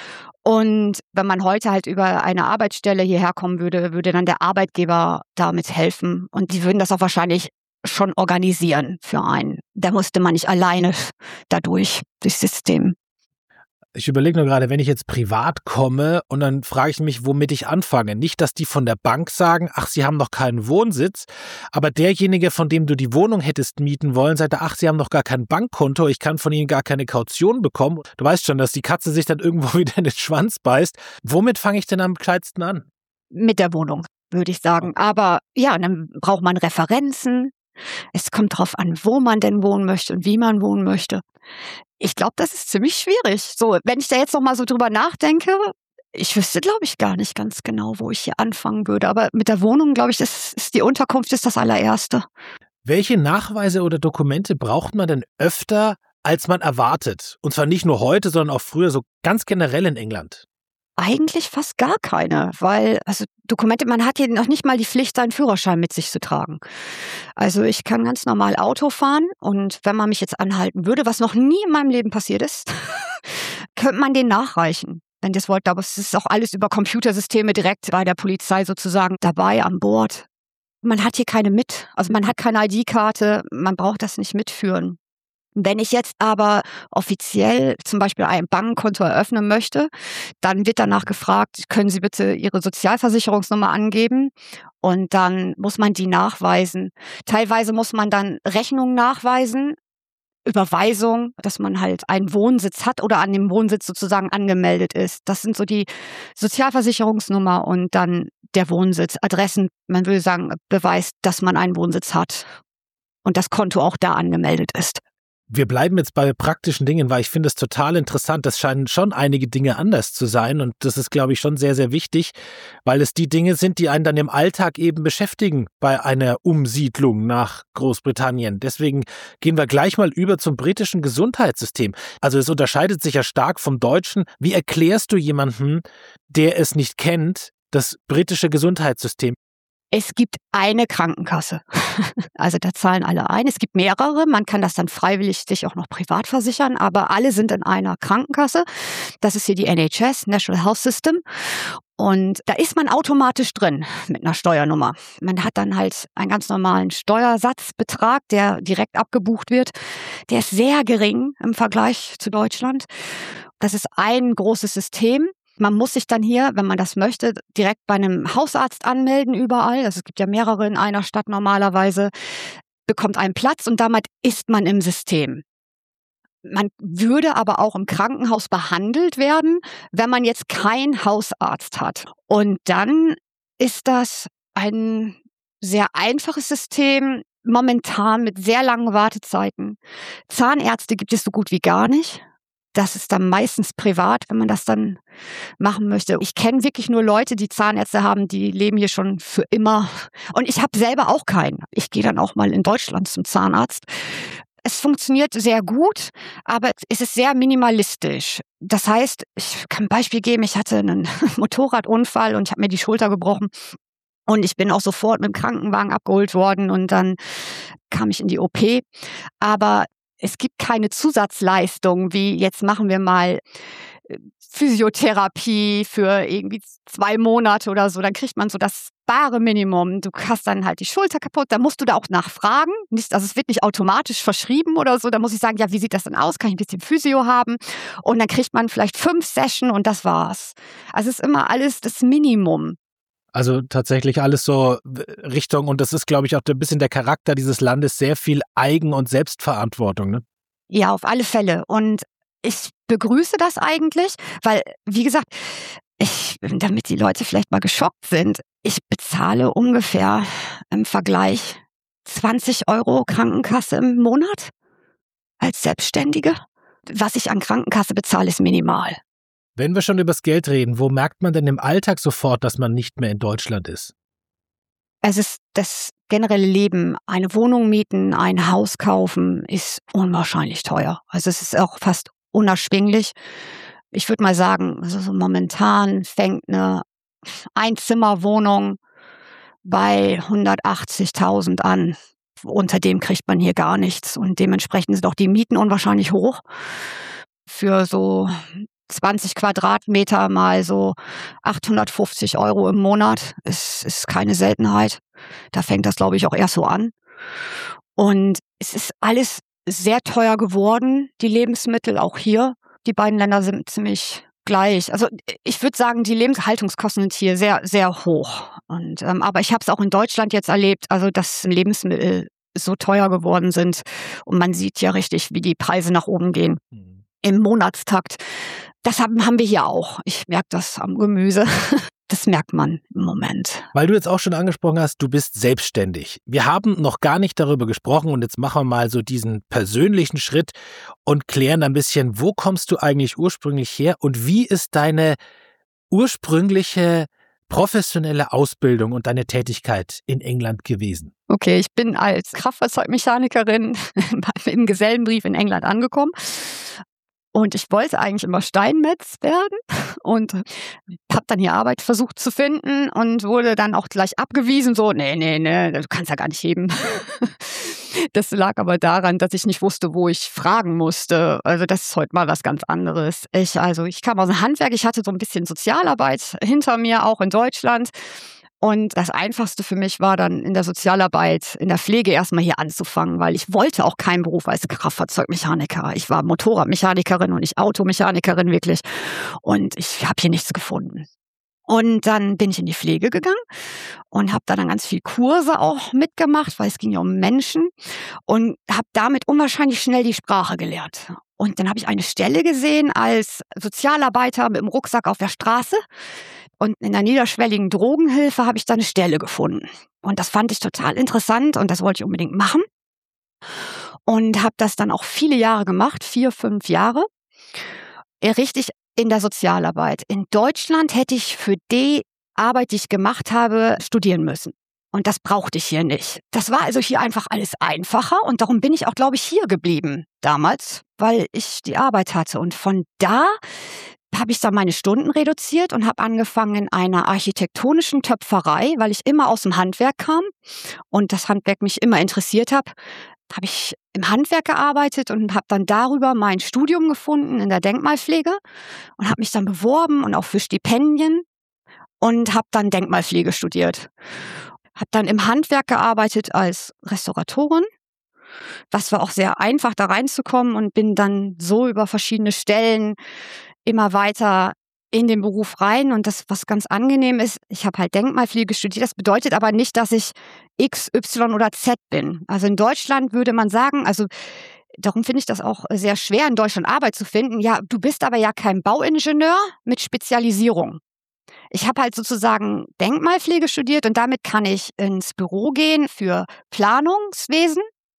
Und wenn man heute halt über eine Arbeitsstelle hierher kommen würde, würde dann der Arbeitgeber damit helfen. Und die würden das auch wahrscheinlich schon organisieren für einen. Da musste man nicht alleine dadurch, durchs System. Ich überlege nur gerade, wenn ich jetzt privat komme und dann frage ich mich, womit ich anfange. Nicht, dass die von der Bank sagen, ach, sie haben noch keinen Wohnsitz, aber derjenige, von dem du die Wohnung hättest mieten wollen, sagt, ach, sie haben noch gar kein Bankkonto, ich kann von ihnen gar keine Kaution bekommen. Du weißt schon, dass die Katze sich dann irgendwo wieder in den Schwanz beißt. Womit fange ich denn am gescheitsten an? Mit der Wohnung, würde ich sagen. Aber ja, dann braucht man Referenzen. Es kommt darauf an, wo man denn wohnen möchte und wie man wohnen möchte. Ich glaube, das ist ziemlich schwierig. So, wenn ich da jetzt noch mal so drüber nachdenke, ich wüsste, glaube ich, gar nicht ganz genau, wo ich hier anfangen würde. Aber mit der Wohnung, glaube ich, ist, ist die Unterkunft ist das allererste. Welche Nachweise oder Dokumente braucht man denn öfter, als man erwartet? Und zwar nicht nur heute, sondern auch früher, so ganz generell in England. Eigentlich fast gar keine, weil also Dokumente, man hat hier noch nicht mal die Pflicht, seinen Führerschein mit sich zu tragen. Also ich kann ganz normal Auto fahren und wenn man mich jetzt anhalten würde, was noch nie in meinem Leben passiert ist, könnte man den nachreichen. Wenn ihr das wollt, aber es ist auch alles über Computersysteme direkt bei der Polizei sozusagen dabei an Bord. Man hat hier keine mit, also man hat keine I D-Karte, man braucht das nicht mitführen. Wenn ich jetzt aber offiziell zum Beispiel ein Bankkonto eröffnen möchte, dann wird danach gefragt, können Sie bitte Ihre Sozialversicherungsnummer angeben? Und dann muss man die nachweisen. Teilweise muss man dann Rechnungen nachweisen, Überweisung, dass man halt einen Wohnsitz hat oder an dem Wohnsitz sozusagen angemeldet ist. Das sind so die Sozialversicherungsnummer und dann der Wohnsitz, Adressen, man würde sagen, beweist, dass man einen Wohnsitz hat und das Konto auch da angemeldet ist. Wir bleiben jetzt bei praktischen Dingen, weil ich finde es total interessant. Das scheinen schon einige Dinge anders zu sein und das ist, glaube ich, schon sehr, sehr wichtig, weil es die Dinge sind, die einen dann im Alltag eben beschäftigen bei einer Umsiedlung nach Großbritannien. Deswegen gehen wir gleich mal über zum britischen Gesundheitssystem. Also es unterscheidet sich ja stark vom deutschen. Wie erklärst du jemandem, der es nicht kennt, das britische Gesundheitssystem? Es gibt eine Krankenkasse. Also da zahlen alle ein. Es gibt mehrere. Man kann das dann freiwillig sich auch noch privat versichern, aber alle sind in einer Krankenkasse. Das ist hier die N H S, National Health System. Und da ist man automatisch drin mit einer Steuernummer. Man hat dann halt einen ganz normalen Steuersatzbetrag, der direkt abgebucht wird. Der ist sehr gering im Vergleich zu Deutschland. Das ist ein großes System. Man muss sich dann hier, wenn man das möchte, direkt bei einem Hausarzt anmelden überall. Also es gibt ja mehrere in einer Stadt normalerweise, bekommt einen Platz und damit ist man im System. Man würde aber auch im Krankenhaus behandelt werden, wenn man jetzt keinen Hausarzt hat. Und dann ist das ein sehr einfaches System, momentan mit sehr langen Wartezeiten. Zahnärzte gibt es so gut wie gar nicht. Das ist dann meistens privat, wenn man das dann machen möchte. Ich kenne wirklich nur Leute, die Zahnärzte haben, die leben hier schon für immer. Und ich habe selber auch keinen. Ich gehe dann auch mal in Deutschland zum Zahnarzt. Es funktioniert sehr gut, aber es ist sehr minimalistisch. Das heißt, ich kann ein Beispiel geben, ich hatte einen Motorradunfall und ich habe mir die Schulter gebrochen. Und ich bin auch sofort mit dem Krankenwagen abgeholt worden und dann kam ich in die O P. Aber es gibt keine Zusatzleistung, wie jetzt machen wir mal Physiotherapie für irgendwie zwei Monate oder so. Dann kriegt man so das bare Minimum. Du hast dann halt die Schulter kaputt, da musst du da auch nachfragen. Nicht, also es wird nicht automatisch verschrieben oder so. Da muss ich sagen, ja, wie sieht das denn aus? Kann ich ein bisschen Physio haben? Und dann kriegt man vielleicht fünf Sessions und das war's. Also es ist immer alles das Minimum. Also tatsächlich alles so Richtung, und das ist, glaube ich, auch ein bisschen der Charakter dieses Landes, sehr viel Eigen- und Selbstverantwortung, ne? Ja, auf alle Fälle. Und ich begrüße das eigentlich, weil, wie gesagt, ich, damit die Leute vielleicht mal geschockt sind, ich bezahle ungefähr im Vergleich zwanzig Euro Krankenkasse im Monat als Selbstständige. Was ich an Krankenkasse bezahle, ist minimal. Wenn wir schon über das Geld reden, wo merkt man denn im Alltag sofort, dass man nicht mehr in Deutschland ist? Es ist das generelle Leben. Eine Wohnung mieten, ein Haus kaufen, ist unwahrscheinlich teuer. Also es ist auch fast unerschwinglich. Ich würde mal sagen, also so momentan fängt eine Einzimmerwohnung bei hundertachtzigtausend an. Unter dem kriegt man hier gar nichts. Und dementsprechend sind auch die Mieten unwahrscheinlich hoch. Für so zwanzig Quadratmeter mal so achthundertfünfzig Euro im Monat ist, ist keine Seltenheit. Da fängt das, glaube ich, auch erst so an. Und es ist alles sehr teuer geworden, die Lebensmittel, auch hier. Die beiden Länder sind ziemlich gleich. Also ich würde sagen, die Lebenshaltungskosten sind hier sehr, sehr hoch. Und, ähm, aber ich habe es auch in Deutschland jetzt erlebt, also dass Lebensmittel so teuer geworden sind. Und man sieht ja richtig, wie die Preise nach oben gehen. Mhm. Im Monatstakt. Das haben, haben wir hier auch. Ich merke das am Gemüse. Das merkt man im Moment. Weil du jetzt auch schon angesprochen hast, du bist selbstständig. Wir haben noch gar nicht darüber gesprochen und jetzt machen wir mal so diesen persönlichen Schritt und klären ein bisschen, wo kommst du eigentlich ursprünglich her und wie ist deine ursprüngliche professionelle Ausbildung und deine Tätigkeit in England gewesen? Okay, ich bin als Kraftfahrzeugmechanikerin im Gesellenbrief in England angekommen. Und ich wollte eigentlich immer Steinmetz werden und habe dann hier Arbeit versucht zu finden und wurde dann auch gleich abgewiesen, so, nee, nee, nee, du kannst ja gar nicht heben. Das lag aber daran, dass ich nicht wusste, wo ich fragen musste. Also das ist heute mal was ganz anderes. Ich, also ich kam aus dem Handwerk, ich hatte so ein bisschen Sozialarbeit hinter mir, auch in Deutschland. Und das Einfachste für mich war dann in der Sozialarbeit, in der Pflege erstmal hier anzufangen, weil ich wollte auch keinen Beruf als Kraftfahrzeugmechaniker. Ich war Motorradmechanikerin und nicht Automechanikerin wirklich. Und ich habe hier nichts gefunden. Und dann bin ich in die Pflege gegangen und habe da dann ganz viel Kurse auch mitgemacht, weil es ging ja um Menschen und habe damit unwahrscheinlich schnell die Sprache gelernt. Und dann habe ich eine Stelle gesehen als Sozialarbeiter mit dem Rucksack auf der Straße. Und in der niederschwelligen Drogenhilfe habe ich da eine Stelle gefunden. Und das fand ich total interessant und das wollte ich unbedingt machen. Und habe das dann auch viele Jahre gemacht, vier, fünf Jahre. Richtig in der Sozialarbeit. In Deutschland hätte ich für die Arbeit, die ich gemacht habe, studieren müssen. Und das brauchte ich hier nicht. Das war also hier einfach alles einfacher und darum bin ich auch, glaube ich, hier geblieben damals, weil ich die Arbeit hatte. Und von da habe ich dann meine Stunden reduziert und habe angefangen in einer architektonischen Töpferei, weil ich immer aus dem Handwerk kam und das Handwerk mich immer interessiert hat, habe ich im Handwerk gearbeitet und habe dann darüber mein Studium gefunden in der Denkmalpflege und habe mich dann beworben und auch für Stipendien und habe dann Denkmalpflege studiert. Habe dann im Handwerk gearbeitet als Restauratorin. Das war auch sehr einfach, da reinzukommen und bin dann so über verschiedene Stellen immer weiter in den Beruf rein. Und das, was ganz angenehm ist, ich habe halt Denkmalpflege studiert. Das bedeutet aber nicht, dass ich X, Y oder Z bin. Also in Deutschland würde man sagen, also darum finde ich das auch sehr schwer, in Deutschland Arbeit zu finden. Ja, du bist aber ja kein Bauingenieur mit Spezialisierung. Ich habe halt sozusagen Denkmalpflege studiert und damit kann ich ins Büro gehen für Planungswesen.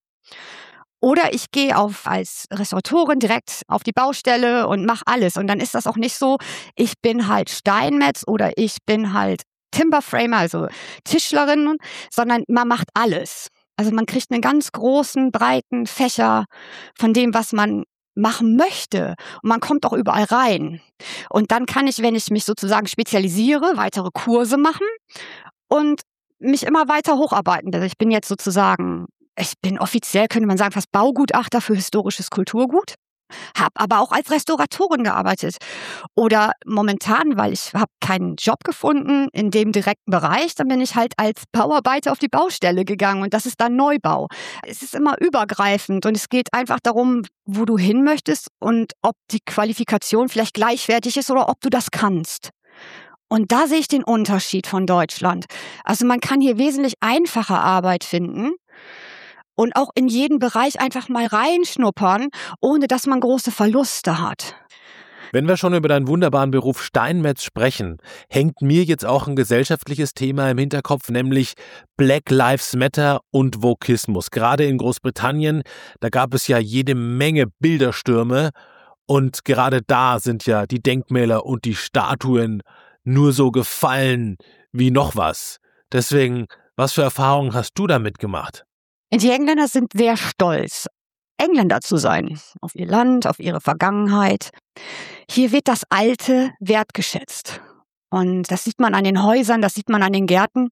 Oder ich gehe auf als Restauratorin direkt auf die Baustelle und mache alles. Und dann ist das auch nicht so, ich bin halt Steinmetz oder ich bin halt Timberframer, also Tischlerin, sondern man macht alles. Also man kriegt einen ganz großen, breiten Fächer von dem, was man machen möchte. Und man kommt auch überall rein. Und dann kann ich, wenn ich mich sozusagen spezialisiere, weitere Kurse machen und mich immer weiter hocharbeiten. Also ich bin jetzt sozusagen, ich bin offiziell, könnte man sagen, fast Baugutachter für historisches Kulturgut. Habe aber auch als Restauratorin gearbeitet. Oder momentan, weil ich habe keinen Job gefunden in dem direkten Bereich, dann bin ich halt als Bauarbeiter auf die Baustelle gegangen und das ist dann Neubau. Es ist immer übergreifend und es geht einfach darum, wo du hin möchtest und ob die Qualifikation vielleicht gleichwertig ist oder ob du das kannst. Und da sehe ich den Unterschied von Deutschland. Also man kann hier wesentlich einfacher Arbeit finden. Und auch in jeden Bereich einfach mal reinschnuppern, ohne dass man große Verluste hat. Wenn wir schon über deinen wunderbaren Beruf Steinmetz sprechen, hängt mir jetzt auch ein gesellschaftliches Thema im Hinterkopf, nämlich Black Lives Matter und Wokismus. Gerade in Großbritannien, da gab es ja jede Menge Bilderstürme und gerade da sind ja die Denkmäler und die Statuen nur so gefallen wie noch was. Deswegen, was für Erfahrungen hast du damit gemacht? Die Engländer sind sehr stolz, Engländer zu sein, auf ihr Land, auf ihre Vergangenheit. Hier wird das Alte wertgeschätzt. Und das sieht man an den Häusern, das sieht man an den Gärten.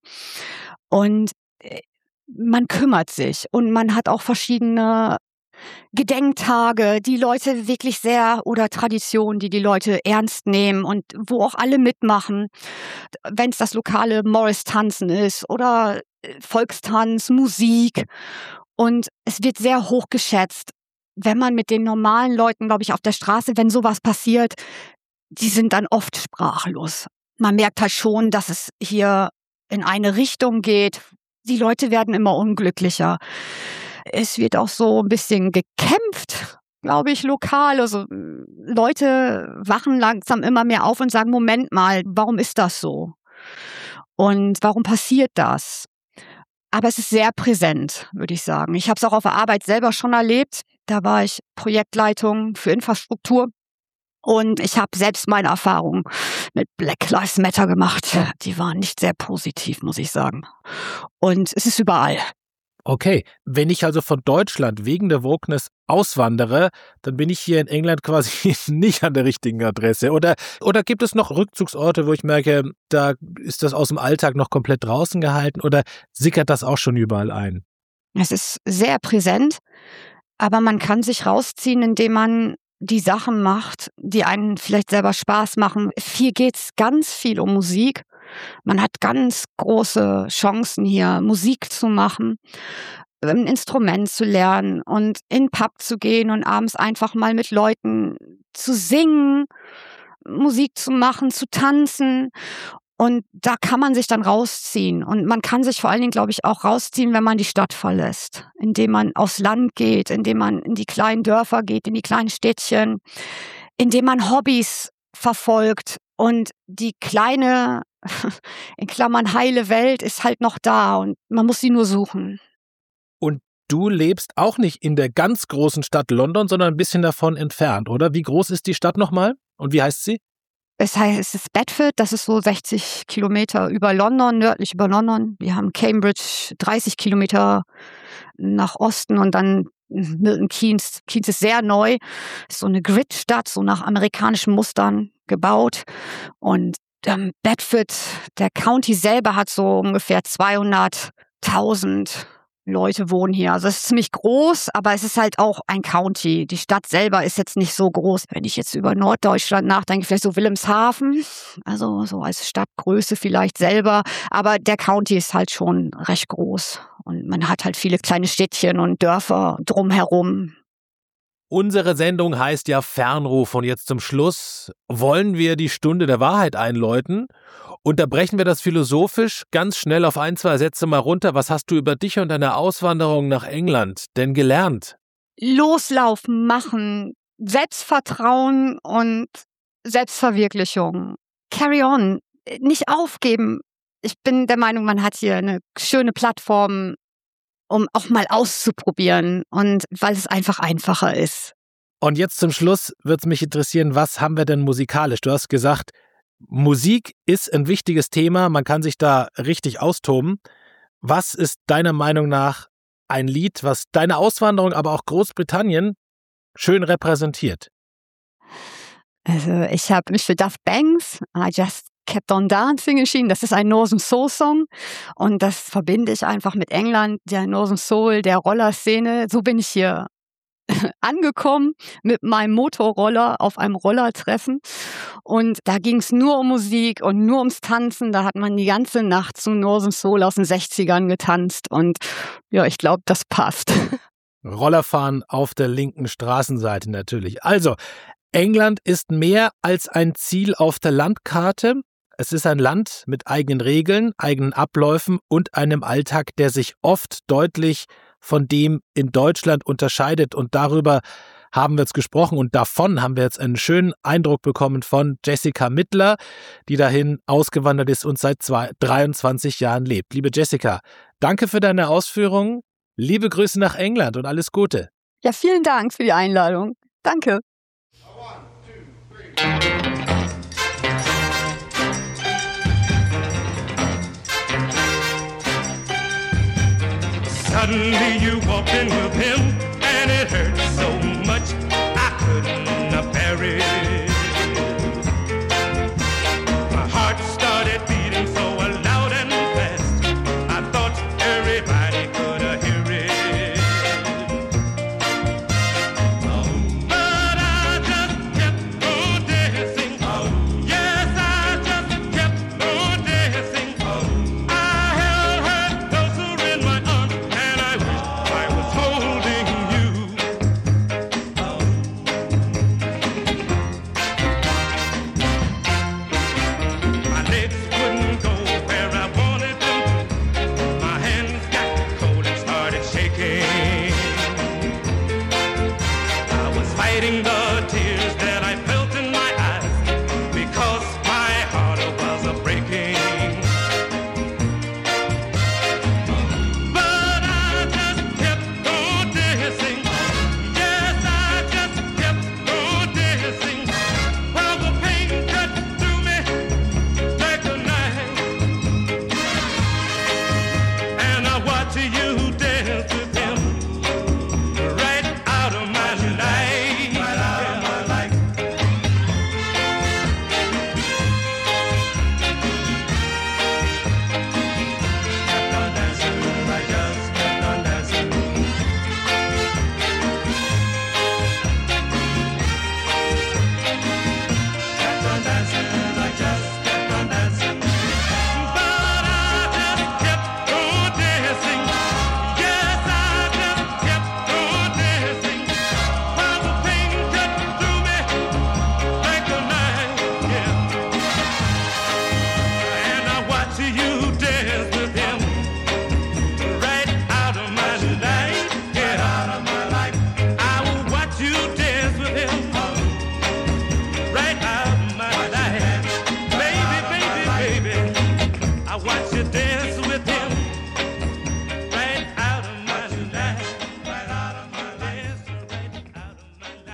Und man kümmert sich und man hat auch verschiedene Gedenktage, die Leute wirklich sehr, oder Traditionen, die die Leute ernst nehmen und wo auch alle mitmachen. Wenn es das lokale Morris-Tanzen ist oder Volkstanz, Musik. Und es wird sehr hoch geschätzt. Wenn man mit den normalen Leuten, glaube ich, auf der Straße, wenn sowas passiert, die sind dann oft sprachlos. Man merkt halt schon, dass es hier in eine Richtung geht. Die Leute werden immer unglücklicher. Es wird auch so ein bisschen gekämpft, glaube ich, lokal. Also Leute wachen langsam immer mehr auf und sagen, Moment mal, warum ist das so? Und warum passiert das? Aber es ist sehr präsent, würde ich sagen. Ich habe es auch auf der Arbeit selber schon erlebt. Da war ich Projektleitung für Infrastruktur. Und ich habe selbst meine Erfahrungen mit Black Lives Matter gemacht. Die waren nicht sehr positiv, muss ich sagen. Und es ist überall. Okay, wenn ich also von Deutschland wegen der Wokeness auswandere, dann bin ich hier in England quasi nicht an der richtigen Adresse. Oder, oder gibt es noch Rückzugsorte, wo ich merke, da ist das aus dem Alltag noch komplett draußen gehalten oder sickert das auch schon überall ein? Es ist sehr präsent, aber man kann sich rausziehen, indem man die Sachen macht, die einen vielleicht selber Spaß machen. Hier geht es ganz viel um Musik. Man hat ganz große Chancen hier, Musik zu machen, ein Instrument zu lernen und in den Pub zu gehen und abends einfach mal mit Leuten zu singen, Musik zu machen, zu tanzen. Und da kann man sich dann rausziehen. Und man kann sich vor allen Dingen, glaube ich, auch rausziehen, wenn man die Stadt verlässt. Indem man aufs Land geht, indem man in die kleinen Dörfer geht, in die kleinen Städtchen, indem man Hobbys verfolgt. Und die kleine, in Klammern heile Welt ist halt noch da und man muss sie nur suchen. Und du lebst auch nicht in der ganz großen Stadt London, sondern ein bisschen davon entfernt, oder? Wie groß ist die Stadt nochmal und wie heißt sie? Es heißt, es ist Bedford, das ist so sechzig Kilometer über London, nördlich über London. Wir haben Cambridge, dreißig Kilometer nach Osten und dann Milton Keynes. Keynes ist sehr neu, ist so eine Grid-Stadt, so nach amerikanischen Mustern gebaut. Und ähm, Bedford, der County selber hat so ungefähr zweihunderttausend Leute wohnen hier. Also es ist ziemlich groß, aber es ist halt auch ein County. Die Stadt selber ist jetzt nicht so groß. Wenn ich jetzt über Norddeutschland nachdenke, vielleicht so Wilhelmshaven, also so als Stadtgröße vielleicht selber. Aber der County ist halt schon recht groß. Und man hat halt viele kleine Städtchen und Dörfer drumherum. Unsere Sendung heißt ja Fernruf und jetzt zum Schluss wollen wir die Stunde der Wahrheit einläuten. Unterbrechen wir das philosophisch ganz schnell auf ein, zwei Sätze mal runter. Was hast du über dich und deine Auswanderung nach England denn gelernt? Loslaufen, machen, Selbstvertrauen und Selbstverwirklichung. Carry on, nicht aufgeben. Ich bin der Meinung, man hat hier eine schöne Plattform, um auch mal auszuprobieren und weil es einfach einfacher ist. Und jetzt zum Schluss wird es mich interessieren, was haben wir denn musikalisch? Du hast gesagt, Musik ist ein wichtiges Thema, man kann sich da richtig austoben. Was ist deiner Meinung nach ein Lied, was deine Auswanderung, aber auch Großbritannien schön repräsentiert? Also ich habe mich für Daft Banks, I Just Kept on Dancing entschieden. Das ist ein Northern Soul Song und das verbinde ich einfach mit England, der Northern Soul, der Rollerszene. So bin ich hier angekommen mit meinem Motorroller auf einem Rollertreffen und da ging es nur um Musik und nur ums Tanzen. Da hat man die ganze Nacht zu Northern Soul aus den sechzigern getanzt und ja, ich glaube, das passt. Rollerfahren auf der linken Straßenseite natürlich. Also, England ist mehr als ein Ziel auf der Landkarte. Es ist ein Land mit eigenen Regeln, eigenen Abläufen und einem Alltag, der sich oft deutlich von dem in Deutschland unterscheidet. Und darüber haben wir jetzt gesprochen und davon haben wir jetzt einen schönen Eindruck bekommen von Jessica Mittler, die dahin ausgewandert ist und seit dreiundzwanzig Jahren lebt. Liebe Jessica, danke für deine Ausführungen. Liebe Grüße nach England und alles Gute. Ja, vielen Dank für die Einladung. Danke. Suddenly you walked in with him, and it hurt so much I couldn't bear it. My heart started beating so loud and fast, I thought everybody could hear it. But I just kept on dancing. Yes, I just kept on dancing. I held her closer in my arms. I was holding you. My legs wouldn't go where I wanted them. My hands got cold and started shaking. I was fighting the tears that I felt in my eyes because my heart was a breaking. You dance with him right out of my life.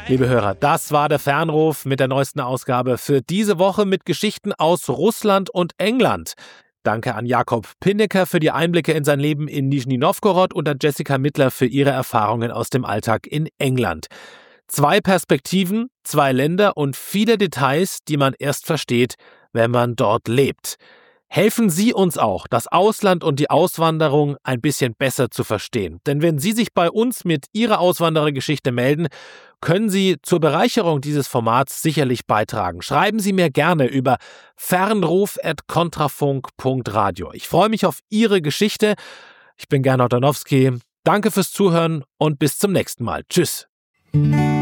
Liebe Hörer, das war der Fernruf mit der neuesten Ausgabe für diese Woche mit Geschichten aus Russland und England. Danke an Jakob Pinneker für die Einblicke in sein Leben in Nischni Nowgorod und an Jessica Mittler für ihre Erfahrungen aus dem Alltag in England. Zwei Perspektiven, zwei Länder und viele Details, die man erst versteht, wenn man dort lebt. Helfen Sie uns auch, das Ausland und die Auswanderung ein bisschen besser zu verstehen. Denn wenn Sie sich bei uns mit Ihrer Auswanderergeschichte melden, können Sie zur Bereicherung dieses Formats sicherlich beitragen. Schreiben Sie mir gerne über fernruf at kontrafunk punkt radio. Ich freue mich auf Ihre Geschichte. Ich bin Gernot Danowski. Danke fürs Zuhören und bis zum nächsten Mal. Tschüss.